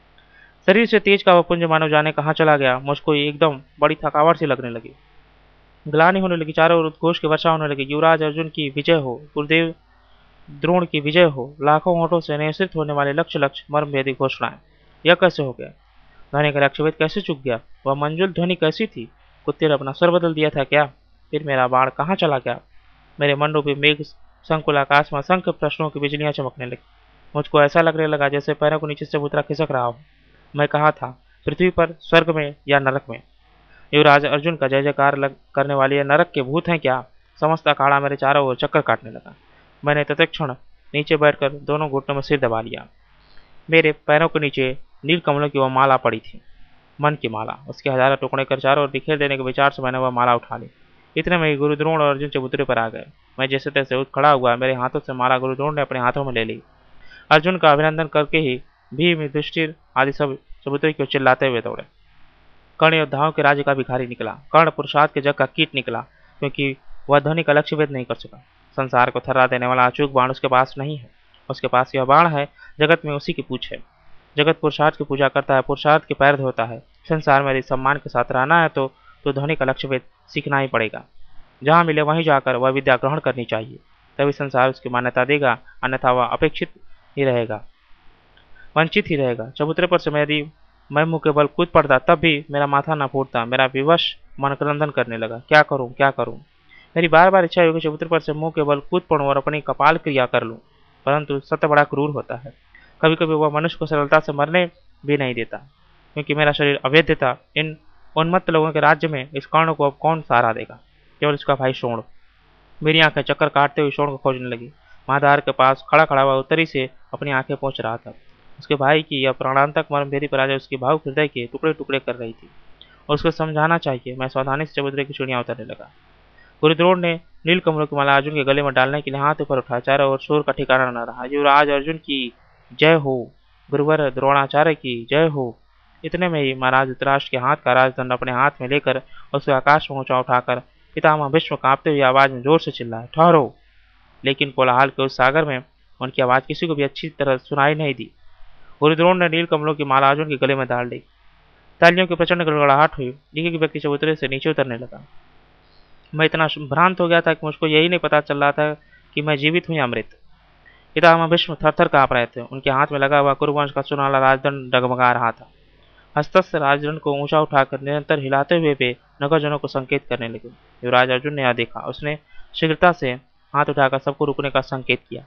शरीर से तेज का वह पुंज मानो जाने कहाँ चला गया। मुझको एकदम बड़ी थकावट सी लगने लगी। ग्लानि होने लगी। चारों ओर उद्घोष की वर्षा होने लगी। युवराज अर्जुन की विजय हो, गुरुदेव द्रोण की विजय हो। लाखों होठों से निःसृत होने वाले लक्ष्य लक्ष्य मर्मभेदी घोषणाएं। यह कैसे हो गया? ध्वनि का लक्ष्य भेद कैसे चूक गया? वह मंजुल ध्वनि कैसी थी? कुत्ते ने अपना स्वर बदल दिया था क्या? फिर मेरा बाण कहाँ चला गया? मेरे मन रूपी मेघ संकुल आकाश में असंख्य प्रश्नों की बिजलियां चमकने लगी। मुझको ऐसा लगने लगा जैसे पैरों को नीचे से चबूतरा खिसक रहा हो। मैं कहाँ था? पृथ्वी पर, स्वर्ग में या नरक में? युवराज अर्जुन का जय जयकार लग करने वाले ये नरक के भूत हैं क्या? समस्त अखाड़ा मेरे चारों ओर चक्कर काटने लगा। मैंने तत्क्षण नीचे बैठकर दोनों घुटनों में सिर दबा लिया। मेरे पैरों के नीचे नील कमलों की वह माला पड़ी थी, मन की माला। उसके हजारों टुकड़े कर चारों ओर बिखेर देने के विचार से मैंने वह माला उठा ली। इतने में गुरु द्रोण और अर्जुन चबूतरे पर आ गए। मैं जैसे तैसे उठ खड़ा हुआ। मेरे हाथों से माला गुरु द्रोण ने अपने हाथों में ले ली। अर्जुन का अभिनंदन करके ही भीम, युधिष्ठिर आदि सब चबूतरे की ओर चिल्लाते हुए दौड़े। कर्ण योद्धाओं के राज्य का भिखारी निकला। कर्ण पुरुषार्थ के जग का कीट निकला, क्योंकि वह ध्वनि का लक्ष्य भेद नहीं कर सका। संसार को थर्रा देने वाला अचूक बाण उसके पास नहीं है। उसके पास यह बाण है, जगत में उसी की पूछ है। जगत पुरुषार्थ की पूजा करता है, पुरुषार्थ के पैर धोता है। संसार में यदि सम्मान के साथ रहना है तो तो ध्वनि का लक्ष्य भेद सीखना ही पड़ेगा। जहाँ मिले वहीं जाकर वह विद्या ग्रहण करनी चाहिए, तभी संसार उसकी मान्यता देगा, अन्यथा वह अपेक्षित ही रहेगा, वंचित ही रहेगा। चबूतरे पर से यदि मैं मुंह के बल कूद पड़ता तब भी मेरा माथा न फूटता। मेरा विवश मन क्रंदन करने लगा। क्या करूं, क्या करूं? मेरी बार बार इच्छा हुई कि चबूतरे पर से मुंह के बल कूद पड़ूं और अपनी कपाल क्रिया कर लूं, परंतु सत्य बड़ा क्रूर होता है। कभी कभी वह मनुष्य को सरलता से मरने भी नहीं देता, क्योंकि मेरा शरीर अवैध था। इन उन्मत्त लोगों के राज्य में इस कर्ण को अब कौन सहारा देगा? केवल इसका भाई शोण। मेरी आंखें चक्कर काटते हुए शोण को खोजने लगी। महाधार के पास खड़ा खड़ा हुआ उत्तरी से अपनी आंखें पहुंच रहा था। उसके भाई की यह प्राणांतक मर्मभेदी पराजय उसके भावुक हृदय के टुकड़े टुकड़े कर रही थी और उसको समझाना चाहिए। मैं सावधानी से चबूतरे की सीढ़ियां उतरने लगा। गुरुद्रोण ने नील कमलों की माला अर्जुन के गले में डालने के लिए हाथ ऊपर उठाया। चारों ओर शोर का ठिकाना न रहा। युवराज अर्जुन की जय हो, गुरुवर द्रोणाचार्य की जय हो। इतने में ही महाराज धृतराष्ट्र के हाथ का राजदंड अपने हाथ में लेकर उसे आकाश में ऊंचा उठाकर पितामह भीष्म कांपते हुए आवाज में जोर से चिल्लाए, ठहरो! लेकिन कोलाहल के उस सागर में उनकी आवाज किसी को भी अच्छी तरह सुनाई नहीं दी। गुरुद्रोण ने नील कमलों की माला अर्जुन के गले में डाल दी। तालियों की प्रचंड गड़गड़ाहट हुई। एक एक व्यक्ति चबूतरे से नीचे उतरने लगा। मैं इतना भ्रांत हो गया था कि मुझको यही नहीं पता चल रहा था कि मैं जीवित हूं या मृत। पितामह भीष्म थर-थर कांप रहे थे। उनके हाथ में लगा हुआ कुरुवंश का सुनहरा राजदंड डगमगा रहा था। हस्तस्थ राजदंड को ऊंचा उठाकर निरंतर हिलाते हुए वे नगरजनों को संकेत करने लगे। युवराज अर्जुन ने यह देखा। उसने शीघ्रता से हाथ उठाकर सबको रुकने का संकेत किया।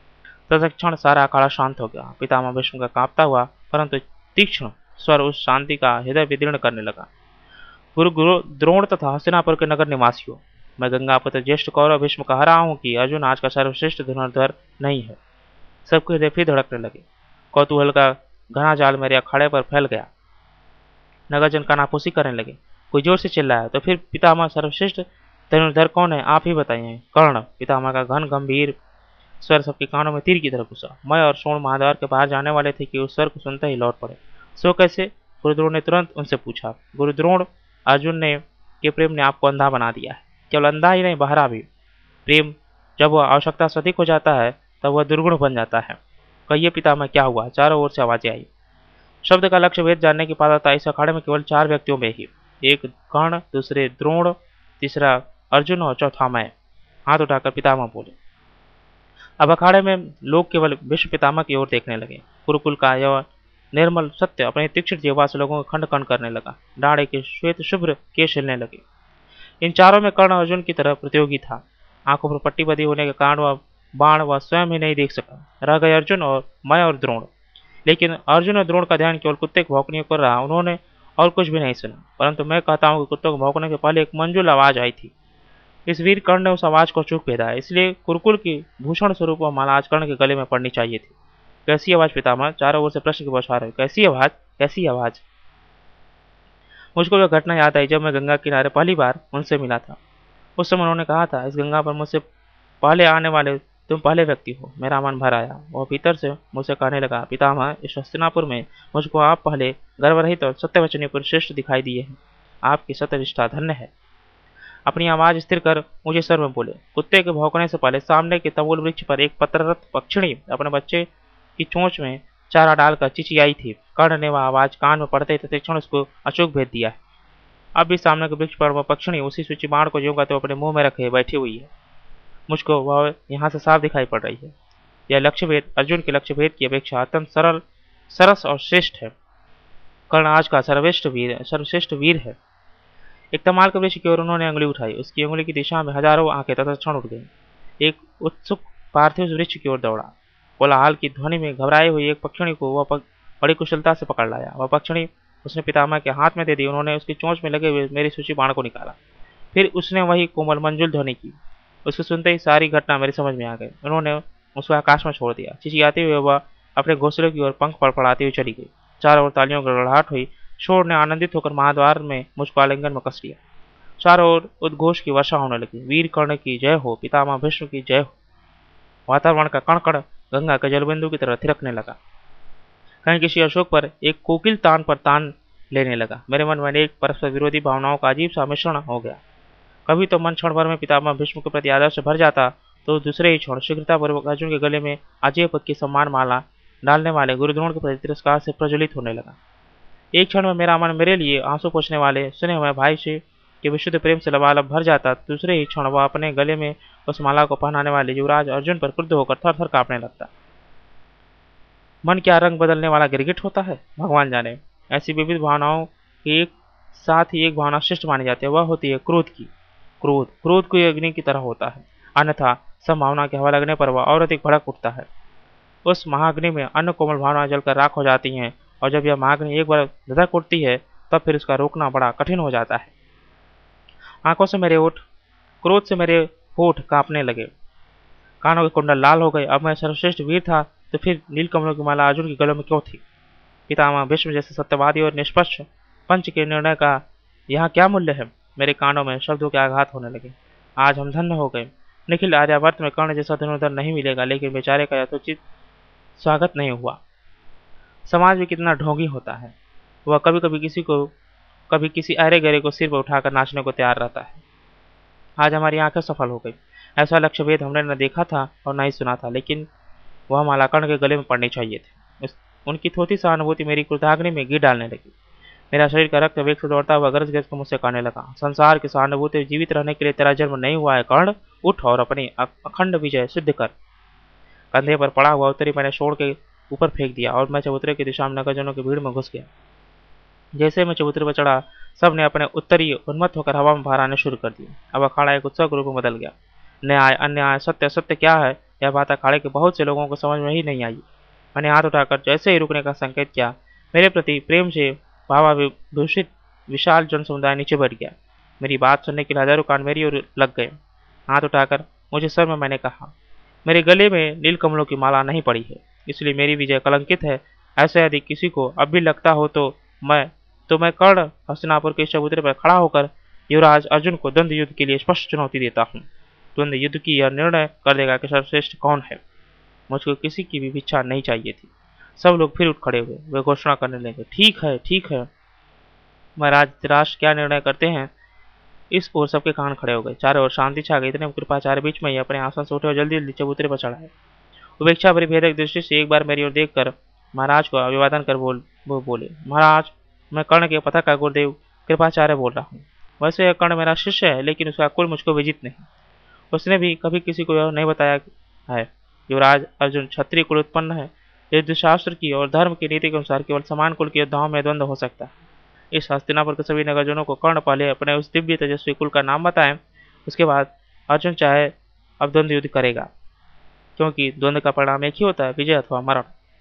तत्क्षण सारा अखाड़ा शांत हो गया। पितामह भीष्म का कांपता हुआ परंतु तीक्ष्ण स्वर उस शांति का हृदय विदीर्ण करने लगा। गुरु गुरु द्रोण तथा हस्तिनापुर के नगर निवासियों, मैं गंगापुत्र ज्येष्ठ कौरव भीष्म कह रहा हूँ कि अर्जुन आज का सर्वश्रेष्ठ धनुर्धर नहीं है। सबके हृदय फिर धड़कने लगे। कौतूहल का घना जाल मेरे अखाड़े पर फैल गया। नगरजन कानाफूसी करने लगे। कोई जोर से चिल्लाया तो फिर पितामह सर्वश्रेष्ठ धनुर्धर कौन है, आप ही बताइए। कर्ण! पितामह का घन गंभीर स्वर सबके कानों में तीर की तरह घुसा। मैं और शोण महाद्वार के बाहर जाने वाले थे कि उस स्वर को सुनते ही लौट पड़े। सो कैसे? गुरुद्रोण ने तुरंत उनसे पूछा। गुरुद्रोण, अर्जुन ने के प्रेम ने आपको अंधा बना दिया है। केवल अंधा ही नहीं, बहरा भी। प्रेम जब वह आवश्यकता से अधिक हो जाता है तब वह दुर्गुण बन जाता है। कहिए पितामह, क्या हुआ? चारों ओर से आवाजें आई। शब्द का लक्ष्य भेद जानने की पात्रता इस अखाड़े में केवल चार व्यक्तियों में ही। एक कर्ण, दूसरे द्रोण, तीसरा अर्जुन और चौथा मैं। हाथ उठाकर पितामह बोले। अब अखाड़े में लोग केवल विश्व पितामह की ओर देखने लगे। कुरुकुल का यह निर्मल सत्य अपने तीक्ष्ण जीवा से लोगों को खंड खंड करने लगा। डाढ़े के श्वेत शुभ्र केश हिलने लगे। इन चारों में कर्ण अर्जुन की तरह प्रतियोगी था। आंखों पर पट्टी बंधी होने के कारण वह बाण वह स्वयं ही नहीं देख सका। रह गए अर्जुन और मैं और द्रोण। लेकिन अर्जुन और द्रोण का ध्यान केवल कुत्ते के भौंकने पर रहा। उन्होंने और कुछ भी नहीं सुना। परंतु मैं कहता हूँ कि कुत्तों को भौंकने के पहले एक मंजुल आवाज आई थी। इस वीर कर्ण ने उस आवाज को चूक भेदा है, इसलिए कुरुकुल की भूषण स्वरूप वह माला आज कर्ण के गले में पड़नी चाहिए थी। कैसी आवाज पितामह? चारों ओर से प्रश्न की बौछार है। कैसी आवाज? कैसी आवाज? मुझको वह घटना याद आई जब मैं गंगा किनारे पहली बार उनसे मिला था। उस समय उन्होंने कहा था, इस गंगा पर मुझसे पहले आने वाले तुम पहले व्यक्ति हो। मेरा मन भर आया। वह भीतर से मुझसे कहने लगा, पितामह, इस हस्तिनापुर में मुझको आप पहले गर्वरहित और सत्यवचनी श्रेष्ठ दिखाई दिए हैं। आपकी सत्यनिष्ठा धन्य है। अपनी आवाज स्थिर कर मुझे स्वर में बोले, कुत्ते के भौंकने से पहले सामने के तमोल वृक्ष पर एक पत्ररत पक्षिणी अपने बच्चे की चोंच में चारा डालकर चिचियाई थी। कर्ण ने वह आवाज कान में पड़ते ही तत्क्षण उसको अचूक भेद दिया है। अब भी सामने के वृक्ष पर वह पक्षिणी उसी सूची बाण को ज्यों का त्यों अपने मुंह में रखे बैठी हुई है। मुझको वह यहाँ से साफ दिखाई पड़ रही है। यह लक्ष्य भेद अर्जुन के लक्ष्य भेद की अपेक्षा अत्यंत सरल, सरस और श्रेष्ठ है। कर्ण आज का सर्वश्रेष्ठ वीर सर्वश्रेष्ठ वीर है। एक तमाल के वृक्ष की ओर उन्होंने अंगुली उठाई। उसकी अंगुली की दिशा में हजारों आंखें तत्क्षण उठ गईं। एक उत्सुक पार्थिव उस वृक्ष की ओर दौड़ा। कोलाहल की ध्वनि में घबराई हुई एक पक्षिणी को वह बड़ी कुशलता से पकड़ लाया। वह पक्षिणी उसने पितामह के हाथ में दे दी। उन्होंने उसकी चोंच में लगे हुए मेरी सूची बाण को निकाला। फिर उसने वही कोमल मंजुल ध्वनि की। उसको सुनते ही सारी घटना मेरी समझ में आ गई। उन्होंने उसको आकाश में छोड़ दिया। चिचियाते हुए वह अपने घोंसले की ओर पंख फड़फड़ाती हुई चली गई। चारों ओर तालियों की गड़गड़ाहट हुई। शोर ने आनंदित होकर महाद्वार में मुझको आलिंगन में कस लिया। चारों ओर उद्घोष की वर्षा होने लगी। वीर कर्ण की जय हो, पितामह भीष्म की जय हो। वातावरण का कण कण गंगा के जलबिंदु की तरह थिरकने लगा। कहीं किसी अशोक पर एक कोकिल तान पर तान लेने लगा। मेरे मन में एक परस्पर विरोधी भावनाओं का अजीब सा मिश्रण हो गया। कभी तो मन क्षण भर में पितामह भीष्म के प्रति आदर से भर जाता, तो दूसरे ही क्षण शीघ्रतापूर्वक अर्जुन के गले में अजय पद की सम्मान माला डालने वाले गुरुद्रोण के प्रति तिरस्कार से प्रज्वलित होने लगा। एक क्षण में मेरा मन मेरे लिए आंसू पोंछने वाले सुने हुए भाई से के विशुद्ध प्रेम से लबालब भर जाता। दूसरे ही क्षण वह अपने गले में उस माला को पहनाने वाले युवराज अर्जुन पर क्रुद्ध होकर थर थर कांपने लगता। मन क्या रंग बदलने वाला गिरगिट होता है, भगवान जाने। ऐसी विविध भावनाओं की एक साथ ही एक भावना श्रेष्ठ मानी जाती है, वह होती है क्रोध की। क्रोध क्रोध कोई अग्नि की तरह होता है, अन्यथा सब भावना के हवा लगने पर वह और अधिक भड़क उठता है। उस महाअग्नि में अन्य कोमल भावनाएं जलकर राख हो जाती हैं, और जब यह महाअग्नि एक बार धधक उठती है तब फिर उसका रोकना बड़ा कठिन हो जाता है। आंखों से मेरे होठ क्रोध से मेरे होठ कांपने लगे। कानों के कुंडल लाल हो गए। अब मैं सर्वश्रेष्ठ वीर था तो फिर नीलकमलों की माला अर्जुन की गलों में क्यों थी? पितामह भीष्म जैसे सत्यवादी और निष्पक्ष पंच के निर्णय का यहाँ क्या मूल्य है? मेरे कानों में शब्दों के आघात होने लगे। आज हम धन्य हो गए। निखिल आर्यावर्त में कर्ण जैसा धनुर्धर नहीं मिलेगा, लेकिन बेचारे का यथोचित स्वागत नहीं हुआ। समाज भी कितना ढोंगी होता है। वह कभी कभी किसी को कभी किसी अरे गहरे को सिर पर उठाकर नाचने को तैयार रहता है। आज हमारी आंखें सफल हो गई। ऐसा लक्ष्य भेद हमने न देखा था और न ही सुना था, लेकिन वह माला कर्ण के गले में पड़नी चाहिए थी। उनकी थोड़ी सहानुभूति मेरी क्रोधाग्नि में घी डालने लगी। मेरा शरीर का रक्त वेग से दौड़ता हुआ गरज गरज कर मुझसे कहने लगा, संसार की सहानुभूति जीवित रहने के लिए तेरा जन्म नहीं हुआ है कर्ण। उठ और अपनी अखंड विजय सिद्ध कर। कंधे पर पड़ा हुआ उत्तरी मैंने छोड़ के ऊपर फेंक दिया और मैं चबूतरे की दिशा में नगरजनों की भीड़ में घुस गया। जैसे मैं चबूतरे पर चढ़ा, सब ने अपने उत्तरी उन्मत्त होकर हवा में बाहर आने शुरू कर दिए। अब अखाड़ा एक उत्सव के रूप में बदल गया। न्याय अन्याय सत्य सत्य क्या है, यह बात अखाड़े के बहुत से लोगों को समझ में ही नहीं आई। मैंने हाथ उठाकर जैसे ही रुकने का संकेत किया, मेरे प्रति प्रेम से भावाभिभूषित विशाल जन समुदाय नीचे बैठ गया। मेरी बात सुनने के लिए हजारों कान मेरी ओर लग गए। हाथ उठाकर मुझे सर में मैंने कहा, मेरे गले में नीलकमलों की माला नहीं पड़ी है, इसलिए मेरी विजय कलंकित है। ऐसे यदि किसी को अब भी लगता हो तो मैं तो मैं कर्ण हस्तिनापुर के चबूतरे पर खड़ा होकर युवराज अर्जुन को द्वंद्व युद्ध के लिए स्पष्ट चुनौती देता हूँ। द्वंद्व युद्ध की यह निर्णय कर देगा कि सर्वश्रेष्ठ कौन है। मुझको किसी की भी इच्छा नहीं चाहिए थी। सब लोग फिर उठ खड़े हुए। वे घोषणा करने लगे, ठीक है ठीक है महाराज, धृतराष्ट्र क्या निर्णय करते हैं? इस ओर सबके कान खड़े हो गए। चारों ओर शांति छा गई। इतने कृपाचार्य बीच में ही अपने आसन से उठे और जल्दी जल्दी चबूतरे पर चढ़ाए। उपेक्षा भरी भेदक दृष्टि से एक बार मेरी ओर देखकर महाराज को अभिवादन कर बोल वो बोले, महाराज मैं कर्ण के पता का गुरुदेव कृपाचार्य बोल रहा हूँ। वैसे यह कर्ण मेरा शिष्य है, लेकिन उसका कुल मुझको विजित नहीं। उसने भी कभी किसी को यह नहीं बताया है। युवराज अर्जुन क्षत्रिय कुल उत्पन्न है। युद्ध शास्त्र की और धर्म की नीति के अनुसार केवल समान कुल के योद्धाओं में द्वंद्व हो सकता है। इस हस्तिनापुर के सभी नगरजनों को कर्ण पहले अपने उस दिव्य तेजस्वी कुल का नाम बताएं, उसके बाद अर्जुन चाहे अब द्वंद्व युद्ध करेगा, क्योंकि द्वंद्व का परिणाम एक ही होता है, विजय अथवा मरण।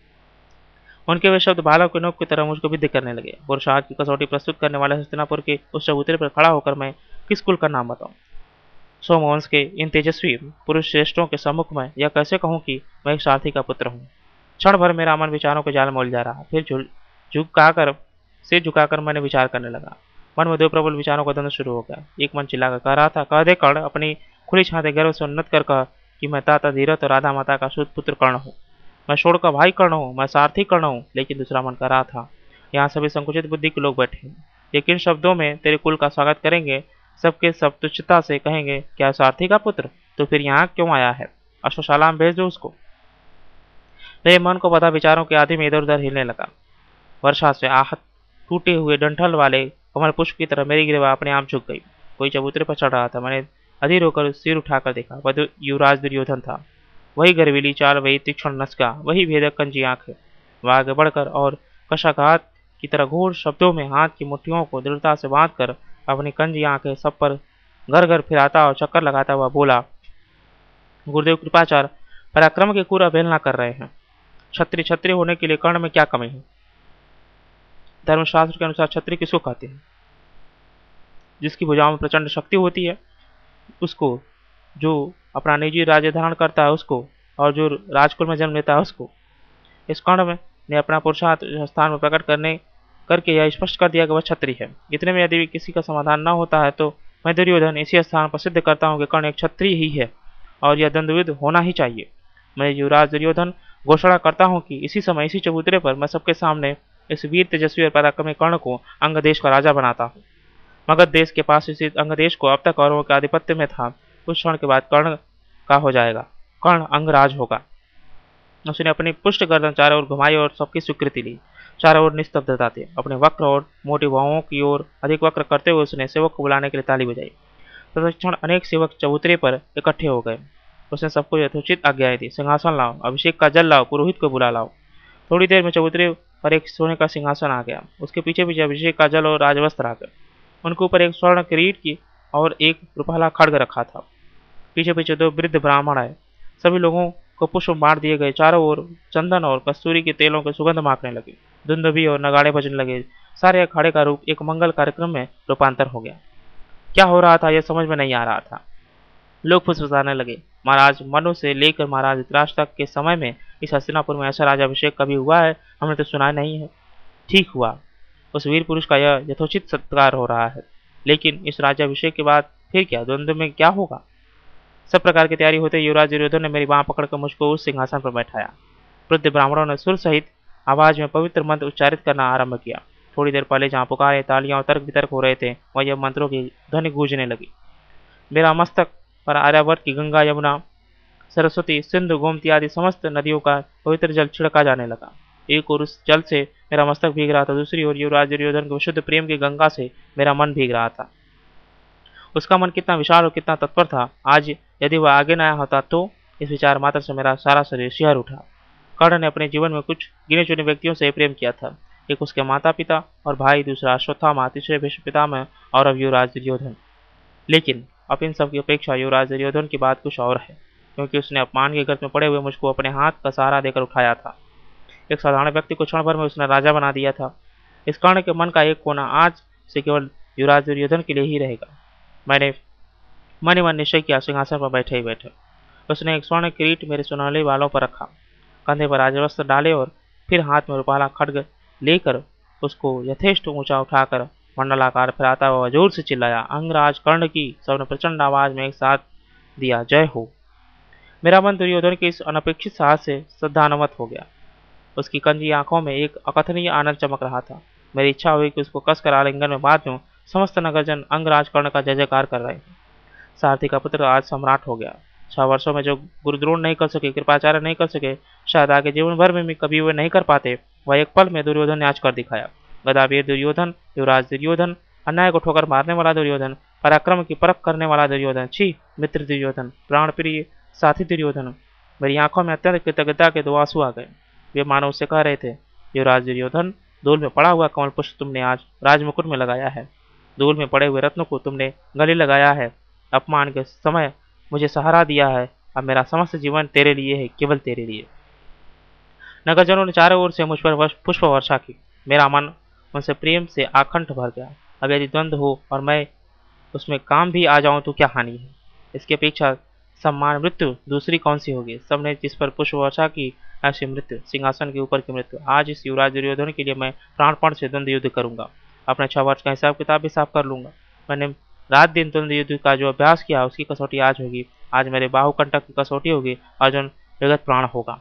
उनके वे शब्द बालक के नोक की तरह मुझको विद्य करने लगे। पुरुषार्थ की कसौटी प्रस्तुत करने वाले हस्तिनापुर के उस चबूतरे पर खड़ा होकर मैं किस कुल का नाम बताऊं? सोमवंश के इन तेजस्वी पुरुष श्रेष्ठों के सम्मुख में यह कैसे कहूँ कि मैं एक सारथी का पुत्र हूँ। क्षण भर मेरा मन विचारों के जाल में उलझा रहा। फिर झुकाकर सिर झुकाकर मैंने विचार करने लगा। मन में दो प्रबल विचारों का द्वंद्व शुरू हो गया। एक मन चिल्लाकर कह रहा था, कह दे कर्ण, अपनी खुली छाते गर्व से उन्नत कर कह कि मैं ताता धीरथ और राधा माता का शुद्ध पुत्र कर्ण हूँ, मैं शोड़ का भाई कर्ण हूँ, मैं सारथी कर्ण हूँ। लेकिन दूसरा मन कह रहा था, यहाँ सभी संकुचित बुद्धि के लोग बैठे हैं, ये किन शब्दों में तेरे कुल का स्वागत करेंगे, सबके सब तुच्छता से कहेंगे क्या सारथी का पुत्र, तो फिर यहाँ क्यों आया है, अश्वशाला में भेज दो उसको। मेरे मन को पता विचारों के आदि में इधर उधर हिलने लगा। वर्षा से आहत टूटे हुए डंठल वाले कमल पुष्प की तरह मेरी गिरवा अपने आप झुक गई। कोई चबूतरे पर चढ़ रहा था। मैंने अधीर होकर सिर उठाकर देखा। वह युवराज दुर्योधन था। वही गर्वीली चाल, वही तीक्ष्ण नस्का, वही भेदक कंजी आंखें। वह आगे बढ़कर और कशाघात की तरह घोर शब्दों में हाथ की मुट्ठियों को दृढ़ता से बांध कर अपनी कंजी आंखें सब पर घर घर फिराता और चक्कर लगाता हुआ बोला, गुरुदेव कृपाचार्य पराक्रम के पूरा अवहेलना कर रहे हैं। क्षत्रिय क्षत्रिय होने के लिए कर्ण में क्या कमी है? धर्मशास्त्र के अनुसार क्षत्रिय किसको कहते हैं? जिसकी भुजाओं में प्रचंड शक्ति होती है उसको, जो अपना निजी राज्य धारण करता है उसको, और जो राजकुल में जन्म लेता है उसको। इस कर्ण में ने अपना पुरुषार्थ स्थान में प्रकट करने करके यह स्पष्ट कर दिया कि वह क्षत्रिय है। इतने में यदि किसी का समाधान न होता है तो मैं दुर्योधन इसी स्थान पर सिद्ध करता हूँ कि कर्ण एक क्षत्रिय ही है और यह द्वंद्वयुद्ध होना ही चाहिए। मैं युवराज दुर्योधन घोषणा करता हूँ कि इसी समय इसी चबूतरे पर मैं सबके सामने इस वीर तेजस्वी और पराक्रमी कर्ण को अंग देश का राजा बनाता हूँ। मगध देश के पास स्थित अंग देश को अब तक कौरवों के आधिपत्य में था, कुछ क्षण के बाद कर्ण का हो जाएगा, कर्ण अंगराज होगा। उसने अपनी पुष्ट गर्दन चारों ओर घुमाई और सबकी स्वीकृति ली। चारों ओर निस्तब्धता थी। अपने वक्र और मोटी बाहों की ओर अधिक वक्र करते हुए उसने सेवक को बुलाने के लिए ताली बजाई। तत्क्षण अनेक सेवक चबूतरे पर इकट्ठे हो गए। उसने सबको यथोचित आज्ञाएं दी, सिंहासन लाओ, अभिषेक का जल लाओ, पुरोहित को बुला लाओ। थोड़ी देर में चबूतरे पर एक सोने का सिंहासन आ गया। उसके पीछे पीछे अभिषेक का जल और राजवस्त्र आ गए। उनके ऊपर एक स्वर्ण किरीट की और एक रुपहला खड्ग रखा था। पीछे पीछे दो वृद्ध ब्राह्मण आए। सभी लोगों को पुष्प बांट दिए गए। चारों ओर चंदन और कस्तूरी के तेलों के सुगंध माखने लगे। धुंधुभी और नगाड़े बजने लगे। सारे अखाड़े का रूप एक मंगल कार्यक्रम में रूपांतर हो गया। क्या हो रहा था यह समझ में नहीं आ रहा था। लोग फुसफुसाने लगे। महाराज मनु से लेकर महाराज धृतराष्ट्र तक के समय में इस हस्तिनापुर में ऐसा राजाभिषेक कभी हुआ है? हमने तो सुना नहीं है। ठीक हुआ, उस वीर पुरुष का यह यथोचित सत्कार हो रहा है। लेकिन इस राज्याभिषेक के बाद फिर क्या? द्वंद्व में क्या होगा? सब प्रकार की तैयारी होते युवराज दुर्योधन ने मेरी बांह पकड़कर मुझको उस सिंहासन पर बैठाया। वृद्ध ब्राह्मणों ने सुर सहित आवाज में पवित्र मंत्र उच्चारित करना आरंभ किया। थोड़ी देर पहले जहाँ पुकारे, तालियां और तर्क वितर्क हो रहे थे, वह यह मंत्रों की ध्वनि गूंजने लगी। मेरा मस्तक पर आर्यावर्त की गंगा, यमुना, सरस्वती, सिंधु, गोमती आदि समस्त नदियों का पवित्र जल छिड़का जाने लगा। एक ओर उस जल से मेरा मस्तक भीग रहा था, दूसरी ओर युवराज दुर्योधन के शुद्ध प्रेम की गंगा से मेरा मन भीग रहा था। उसका मन कितना विशाल और कितना तत्पर था। आज यदि वह आगे न आया होता तो इस विचार मात्र से मेरा सारा शरीर शिहर उठा। कर्ण ने अपने जीवन में कुछ गिने चुने व्यक्तियों से प्रेम किया था। एक उसके माता पिता और भाई, दूसरा अश्वत्थामा, तीसरे भीष्म पितामह और अब युवराज दुर्योधन। लेकिन अब इन सब की अपेक्षा युवराज दुर्योधन की बात कुछ और है, क्योंकि उसने अपमान के गर्त में पड़े हुए मुझको अपने हाथ का सहारा देकर उठाया था। एक साधारण व्यक्ति को क्षण भर में उसने राजा बना दिया था। इस कर्ण के मन का एक कोना आज से केवल युवराज दुर्योधन के लिए ही रहेगा। मैंने मन ही मन निश्चय किया। सिंहासन पर बैठे ही बैठे उसने एक स्वर्ण किरीट मेरे सुनहले बालों पर रखा, कंधे पर राजवस्त्र डाले और फिर हाथ में रुपाला खड्ग लेकर उसको यथेष्ट ऊंचा उठाकर मंडलाकार फैलाता हुआ जोर से चिल्लाया, अंगराज कर्ण की। सबने प्रचंड आवाज में एक साथ दिया, जय हो। मेरा मन दुर्योधन के इस अनपेक्षित साहस से श्रद्धान्वित हो गया। उसकी कंजी आंखों में एक अकथनीय आनंद चमक रहा था। मेरी इच्छा हुई कि उसको कसकर आलिंगन में बांध दूं। समस्त नगरजन अंगराज कर्ण का जय जयकार कर रहे हैं। सारथी का पुत्र आज सम्राट हो गया। छह वर्षों में जो गुरुद्रोण नहीं कर सके, कृपाचार्य नहीं कर सके, शायद आगे जीवन भर में भी कभी वे नहीं कर पाते, वह एक पल में दुर्योधन ने आज कर दिखाया। गदावीर दुर्योधन, युवराज दुर्योधन, अन्याय को ठोकर मारने वाला दुर्योधन, पराक्रम की परख करने वाला दुर्योधन, छी मित्र दुर्योधन, प्राण प्रिय साथी दुर्योधन। मेरी आंखों में अत्यंत कृतज्ञता के दो आंसू आ गए। वे मानव से कह रहे थे, युवराज दुर्योधन, धूल में पड़ा हुआ कमल पुष्प तुमने आज राजमुकुट में लगाया है। धूल में पड़े हुए रत्नों को तुमने गले लगाया है। अपमान के समय मुझे सहारा दिया है। अब मेरा समस्त जीवन तेरे लिए है, केवल तेरे लिए। नगरजनों ने चारों ओर से मुझ पर पुष्प वर्षा की। मेरा मन उनसे प्रेम से आकंठ भर गया। अब यदि द्वंद्व हो और मैं उसमें काम भी आ जाऊं तो क्या हानि है। इसकी अपेक्षा सम्मान मृत्यु दूसरी कौन सी होगी? सबने जिस पर पुष्प वर्षा की ऐसी मृत्यु, सिंहासन के ऊपर की मृत्यु। आज इस युवराज दुर्योधन के लिए मैं प्राणपण से द्वंद्व युद्ध करूंगा, अपने छह वर्ष का हिसाब किताब भी साफ कर लूंगा। मैंने रात दिन द्वंद्व युद्ध का जो अभ्यास किया उसकी कसौटी आज होगी। आज मेरे बाहुकंटक की कसौटी होगी, अर्जुन जगत प्राण होगा।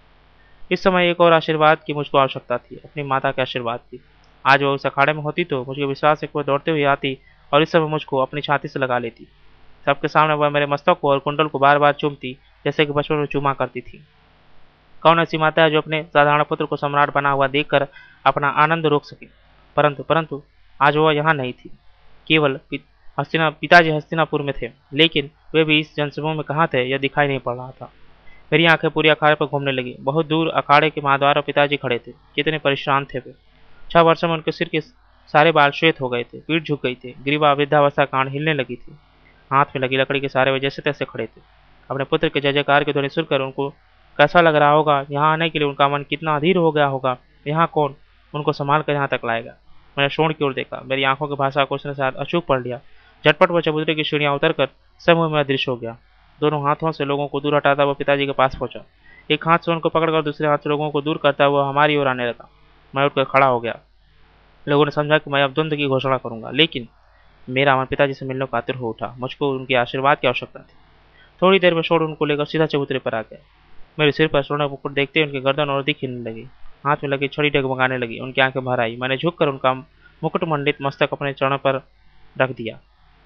इस समय एक और आशीर्वाद की मुझको आवश्यकता थी, अपनी माता के आशीर्वाद की। आज वो उस अखाड़े में होती तो मुझे विश्वास है कि वह दौड़ते हुए आती और इस समय मुझको अपनी छाती से लगा लेती। सबके सामने वह मेरे मस्तक को और कुंडल को बार बार चूमती, जैसे कि बचपन में चूमा करती थी। कौन ऐसी माता है जो अपने साधारण पुत्र को सम्राट बना हुआ देखकर अपना आनंद रोक सके? परंतु परंतु आज वह यहाँ नहीं थी। केवल हस्तिना पिताजी हस्तिनापुर में थे, लेकिन वे भी इस जनसमूह में कहाँ थे यह दिखाई नहीं पड़ रहा था। मेरी आंखें पूरी अखाड़े पर घूमने लगी। बहुत दूर अखाड़े के महाद्वार और पिताजी खड़े थे। कितने परेशान थे वे। छह वर्षों में उनके सिर के सारे बाल श्वेत हो गए थे, पीठ झुक गई थी, ग्रीवा वृद्धावस्था कांड हिलने लगी थी। हाथ में लगी लकड़ी के सारे वे जैसे तैसे खड़े थे। अपने पुत्र के जय जयकार की ध्वनि सुनकर उनको कैसा लग रहा होगा, यहाँ आने के लिए उनका मन कितना अधीर हो गया होगा। यहाँ कौन उनको संभाल कर यहाँ तक लाएगा? मैंने शोण की ओर देखा। मेरी आंखों की भाषा को उसने शायद अचूक पढ़ लिया। झटपट वह चबूतरे की सीढ़ियां उतरकर समूह में अदृश्य हो गया। दोनों हाथों से लोगों को दूर हटाता हुआ पिताजी के पास पहुंचा। एक हाथ से उनको पकड़कर दूसरे हाथ से लोगों को दूर करता हुआ हमारी ओर आने लगा। मैं उठकर खड़ा हो गया। लोगों ने समझा कि मैं अब द्वंद्व की घोषणा करूंगा, लेकिन मेरा मन पिताजी से मिलने को आतुर हो उठा। मुझको उनके आशीर्वाद की आवश्यकता थी। थोड़ी देर में शोर उनको लेकर सीधा चबूतरे पर आ गया। मेरे सिर पर स्वर्ण मुकुट देखते उनके गर्दन और दिख हिलने लगी। हाथ में लगी छड़ी डगमगाने लगी। उनकी आंखें भर आई। मैंने झुककर उनका मुकुट मंडित मस्तक अपने चरणों पर रख दिया।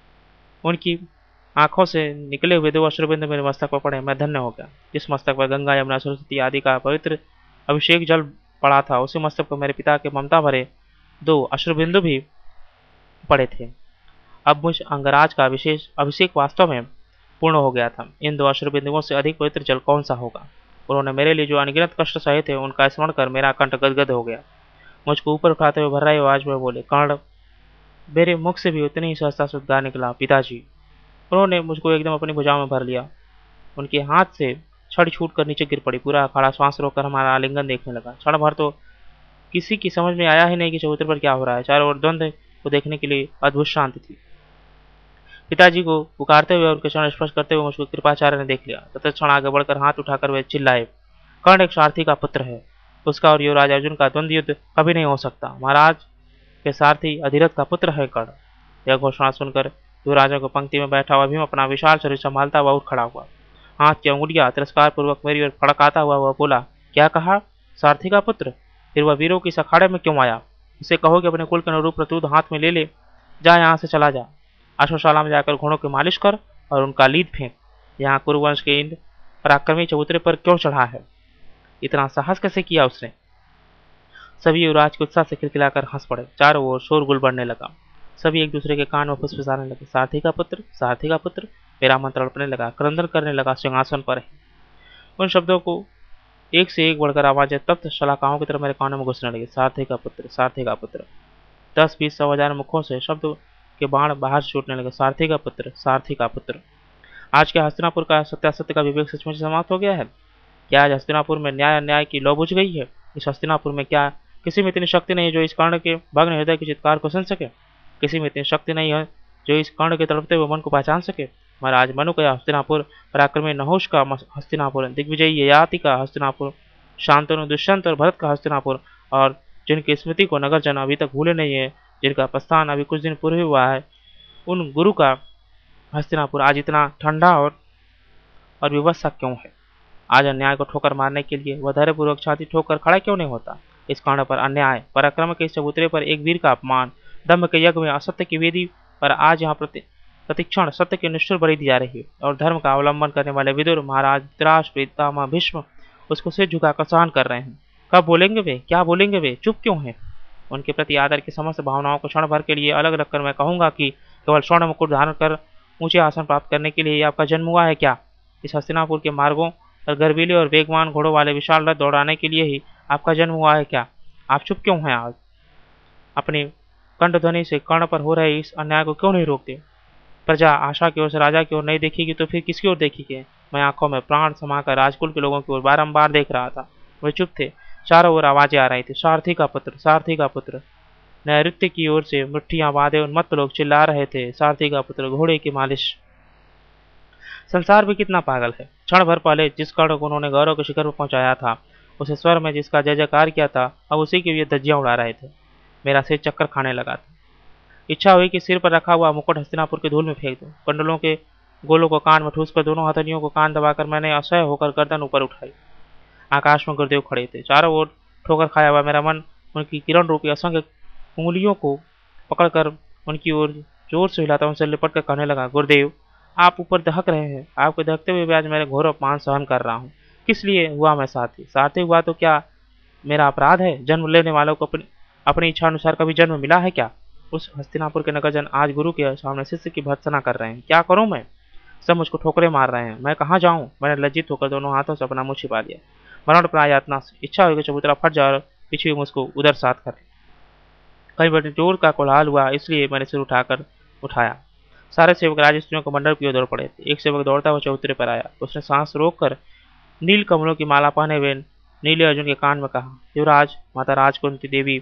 उनकी आंखों से निकले हुए दो अश्रुबिंदु मेरे मस्तक पर पड़े। मैं धन्य हो गया। जिस मस्तक पर गंगा यमुना सरस्वती आदि का पवित्र अभिषेक जल पड़ा था, उसी मस्तक पर मेरे पिता के ममता भरे दो अश्रुबिंदु भी पड़े थे। अब मुझ अंगराज का विशेष अभिषेक वास्तव में पूर्ण हो गया था। इन दो अश्रुबिंदुओं से अधिक पवित्र जल कौन सा होगा? उन्होंने मेरे लिए जो अनगिनत कष्ट सहे थे, उनका स्मरण कर मेरा कंठ गदगद हो गया। मुझको ऊपर उठाते हुए भर रहे आवाज में बोले, कर्ण, मेरे मुख से भी उतनी ही सहजता से उद्गार निकला, पिताजी। उन्होंने मुझको एकदम अपनी भुजाओं में भर लिया। उनके हाथ से छड़ी छूट कर नीचे गिर पड़ी। पूरा अखाड़ा श्वास रोककर हमारा आलिंगन देखने लगा। क्षण भर तो किसी की समझ में आया ही नहीं कि चबूतरे पर क्या हो रहा है। चारों ओर द्वंद्व को देखने के लिए अद्भुत शांति थी। पिताजी को पुकारते हुए और उनके चरण स्पर्श करते हुए मुझको कृपाचार्य ने देख लिया। तत्क्षण आगे बढ़कर हाथ उठाकर वे चिल्लाए, कर्ण एक सारथी का पुत्र है। उसका और युवराज अर्जुन का द्वंद्व युद्ध कभी नहीं हो सकता। महाराज के सारथी अधिरथ का पुत्र है कर्ण। यह घोषणा सुनकर युवराजों को पंक्ति में बैठा हुआ भीम अपना विशाल शरीर संभालता हुआ उठ खड़ा हुआ। हाथ की अंगुलियां तिरस्कार पूर्वक मेरी ओर फड़काता हुआ वह बोला, क्या कहा? सारथी का पुत्र? फिर वह वीरों की इस अखाड़े में क्यों आया? उसे कहो कि अपने कुल के अनुरूप प्रतुद हाथ में ले ले। जा, यहाँ से चला जा। अश्वशाला में जाकर घोड़ों की मालिश कर और उनका लीद फेंक। यहाँ कुरुवंश के इन पराक्रमी चबूतरे पर क्यों चढ़ा है? इतना साहस कैसे किया उसने? सभी युवराज के उत्साह से खिलखिलाकर हंस पड़े। चारों ओर शोरगुल बढ़ने लगा। सभी एक दूसरे के कान में फुसफुसाने लगे, सारथी का पुत्र, सारथी का पुत्र। मेरा मन तड़पने लगा, क्रंदन करने लगा, सिंहासन पर है। उन शब्दों को एक से एक बढ़कर आवाजें तप्त शलाकाओं की तरह मेरे कानों में घुसने लगी। सारथी का पुत्र, सारथी का पुत्र। दस बीस सौ हजार मुखों से शब्द के बाण बाहर छूटने लगे। सारथी का पुत्र, सारथी का पुत्र। आज के हस्तिनापुर का सत्यासत्य का विवेक सचमुच समाप्त हो गया है? क्या आज हस्तिनापुर में न्याय अन्याय की लौ बुझ गई है? इस हस्तिनापुर में क्या किसी में इतनी शक्ति नहीं है जो इस कर्ण के भग्न हृदय के चित्कार को सुन सके? किसी में इतनी शक्ति नहीं है जो इस कर्ण के तड़पते हुए मन को पहचान सके? महाराज मनु का हस्तिनापुर, पराक्रमी नहुष का हस्तिनापुर, दिग्विजयी ययाति का हस्तिनापुर, शांतनु दुष्यंत और भरत का हस्तिनापुर, और जिनकी स्मृति को नगर जन अभी तक भूले नहीं है, जिनका प्रस्थान अभी कुछ दिन पूर्व हुआ है, उन गुरु का हस्तिनापुर आज इतना ठंडा और और विवत्सा क्यों है? आज अन्याय को ठोकर मारने के लिए वह धैर्यपूर्वक छाती ठोकर खड़ा क्यों नहीं होता? इस कर्ण पर अन्याय, पराक्रम के इस चबूतरे पर एक वीर का अपमान, दम्भ के यज्ञ में असत्य की वेदी पर आज यहाँ प्रति प्रतिक्षण सत्य की निष्ठुर बलि दी जा रही है, और धर्म का अवलंबन करने वाले विदुर, महाराज धृतराष्ट्र, पितामह भीष्म उसको सिर झुकाकर सहन कर रहे हैं। कब बोलेंगे वे? क्या बोलेंगे वे? चुप क्यों हैं? उनके प्रति आदर की समस्त भावनाओं को क्षण भर के लिए अलग रखकर मैं कहूंगा कि केवल स्वर्ण मुकुट धारण कर ऊंचे आसन प्राप्त करने के लिए आपका जन्म हुआ है क्या? इस हस्तिनापुर के मार्गों और गर्वीले और वेगवान घोड़ों वाले विशाल रथ दौड़ाने के लिए ही आपका जन्म हुआ है क्या? आप चुप क्यों हैं? आज अपनी कंठध्वनि से कर्ण पर हो रहे इस अन्याय को क्यों नहीं रोकते? प्रजा आशा की ओर से राजा की ओर नहीं देखेगी तो फिर किसकी ओर देखेगी? मैं आंखों में प्राण समाकर राजकुल के लोगों की ओर बारंबार देख रहा था। वे चुप थे। चारों ओर आवाजें आ रही थी, सारथी का पुत्र, सारथी का पुत्र। नैऋत्य की ओर से मुट्ठियां बांधे उन्मत्त लोग चिल्ला रहे थे, सारथी का पुत्र, घोड़े की मालिश। संसार भी कितना पागल है। क्षण भर पहले जिस कर्ण को उन्होंने गौरव के शिखर पर पहुंचाया था, उसे स्वर में जिसका जय जयकार किया था, अब उसी की ये धज्जियां उड़ा रहे थे। मेरा सिर चक्कर खाने लगा था। इच्छा हुई कि सिर पर रखा हुआ मुकुट हस्तिनापुर के धूल में फेंक दूं। कंडलों के गोलों को कान में ठूस कर दोनों हथेलियों को कान दबाकर मैंने असह्य होकर गर्दन ऊपर उठाई। आकाश में गुरुदेव खड़े थे। चारों ओर ठोकर खाया हुआ मेरा मन उनकी किरण रूपी असंख्य उंगलियों को पकड़कर उनकी ओर जोर से हिलाता उनसे लिपट कर कहने लगा, गुरुदेव आप ऊपर दहक रहे हैं। आपके दहकते हुए भी आज मेरे घोर अपमान सहन कर रहा हूँ। किस लिए हुआ मैं साथी? साथी हुआ तो क्या मेरा अपराध है? जन्म लेने वालों को अपनी अपनी इच्छा अनुसार कभी जन्म मिला है क्या? उस हस्तिनापुर के नगरजन आज गुरु के सामने शिष्य की भर्त्सना कर रहे हैं। क्या करूं मैं? सब मुझको ठोकरे मार रहे हैं। मैं कहाँ जाऊं? मैंने लज्जित होकर दोनों हाथों से अपना मुंह छिपा लिया। मरण प्राय यातना से इच्छा हुई कि चबूतरा फट जाए और पीछे मुझको उधर साथ करे। कई बड़े जोर का कोलाहल हुआ, इसलिए मैंने सिर उठाकर उठाया। सारे सेवक राजस्त्रियों को मंडप की ओर दौड़ पड़े थे। एक सेवक दौड़ता हुआ चबूतरे पर आया। उसने सांस रोककर नील कमलों की माला पहने हुए नीले अर्जुन के कान में कहा, युवराज माता राजकुंती देवी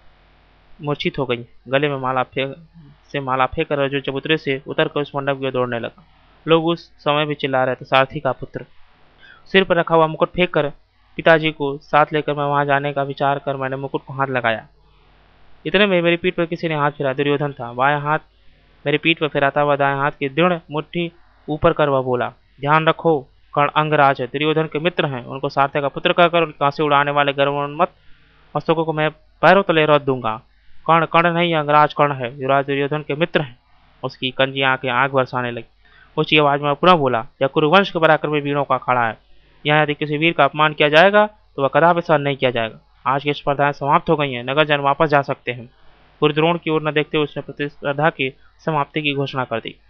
मूर्छित हो गई। गले में माला फेंक से माला फेंक कर अर्जुन चबूतरे से उतर कर उस मंडप की ओर दौड़ने लगा। लोग उस समय भी चिल्ला रहे थे, सारथी का पुत्र। सिर पर रखा हुआ मुकुट फेंक कर पिताजी को साथ लेकर मैं वहां जाने का विचार कर मैंने मुकुट को हाथ लगाया। इतने में मेरी पीठ पर किसी ने हाथ फिरा। दुर्योधन था। बाएं हाथ मेरी पीठ पर फिराता हुआ दाएं हाथ की दृढ़ मुट्ठी ऊपर कर वह बोला, ध्यान रखो, कर्ण अंगराज है, दुर्योधन के मित्र हैं। उनको सारथी का पुत्र कहकर उनकी कांसी उड़ाने वाले गर्वोन्मत्त मस्तकों को मैं पैरों तले रौंद दूंगा। कर्ण कर्ण नहीं, अंगराज कर्ण है, युवराज दुर्योधन के मित्र हैं। उसकी कंजी आंखें आग बरसाने लगी। ऊंची आवाज में पुनः बोला, यह कुरुवंश के पराक्रमी वीरों का अखाड़ा है। यहाँ यदि किसी वीर का अपमान किया जाएगा तो वह कदापि सहन नहीं किया जाएगा। आज की स्पर्धाएं समाप्त हो गई हैं। नगर जन वापस जा सकते हैं। गुरुद्रोण की ओर न देखते हुए उसने प्रतिस्पर्धा की समाप्ति की घोषणा कर दी।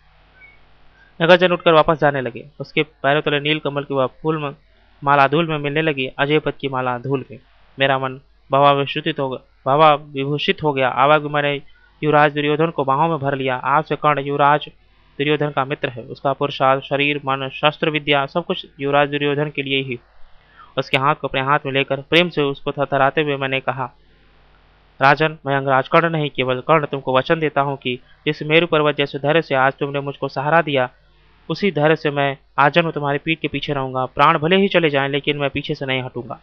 नगर जन उठकर वापस जाने लगे। उसके पैरों तले नील कमल की वह फूल में माला धूल में मिलने लगी, अजय पद की माला धूल में। मेरा मन भावा विभूषित हो भावा विभूषित हो गया। आवाज मैंने युवराज दुर्योधन को बाहों में भर लिया। आज से कर्ण युवराज दुर्योधन का मित्र है। उसका पुरुषार्थ, शरीर, मन, शस्त्र विद्या सब कुछ युवराज दुर्योधन के लिए ही। उसके हाथ को अपने हाथ में लेकर प्रेम से उसको थरथराते हुए मैंने कहा, राजन, मैं अंगराज कर्ण नहीं, केवल कर्ण तुमको वचन देता हूँ कि जिस मेरु पर्वत जैसे धैर्य से आज तुमने मुझको सहारा दिया, उसी धैर्य से मैं आजन्म तुम्हारी पीठ के पीछे रहूंगा। प्राण भले ही चले जाएं, लेकिन मैं पीछे से नहीं हटूंगा।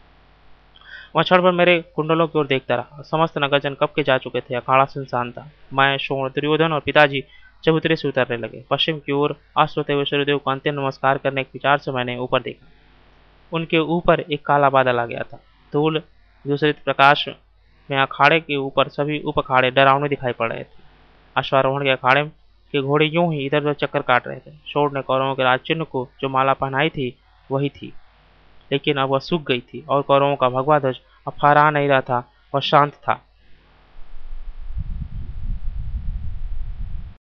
वह क्षण भर मेरे कुंडलों की ओर देखता रहा। समस्त नगरजन कब के जा चुके थे। अखाड़ा सुनसान था। मैं, शोण, दुर्योधन और पिताजी चबूतरे से उतरने लगे। पश्चिम की ओर अस्त होते हुए सूर्यदेव को अंतिम नमस्कार करने के विचार से मैंने ऊपर देखा। उनके ऊपर एक काला बादल आ गया था। धूल दूसरित प्रकाश में अखाड़े के ऊपर सभी उप अखाड़े डरावने दिखाई पड़ रहे थे। अश्वारोहण के अखाड़े के घोड़े यूं ही इधर उधर चक्कर काट रहे थे। शोर ने कौरवों के राज चिन्ह को जो माला पहनाई थी वही थी, लेकिन अब वह सूख गई थी और कौरवों का भगवा ध्वज अब फहरा नहीं रहा था और शांत था।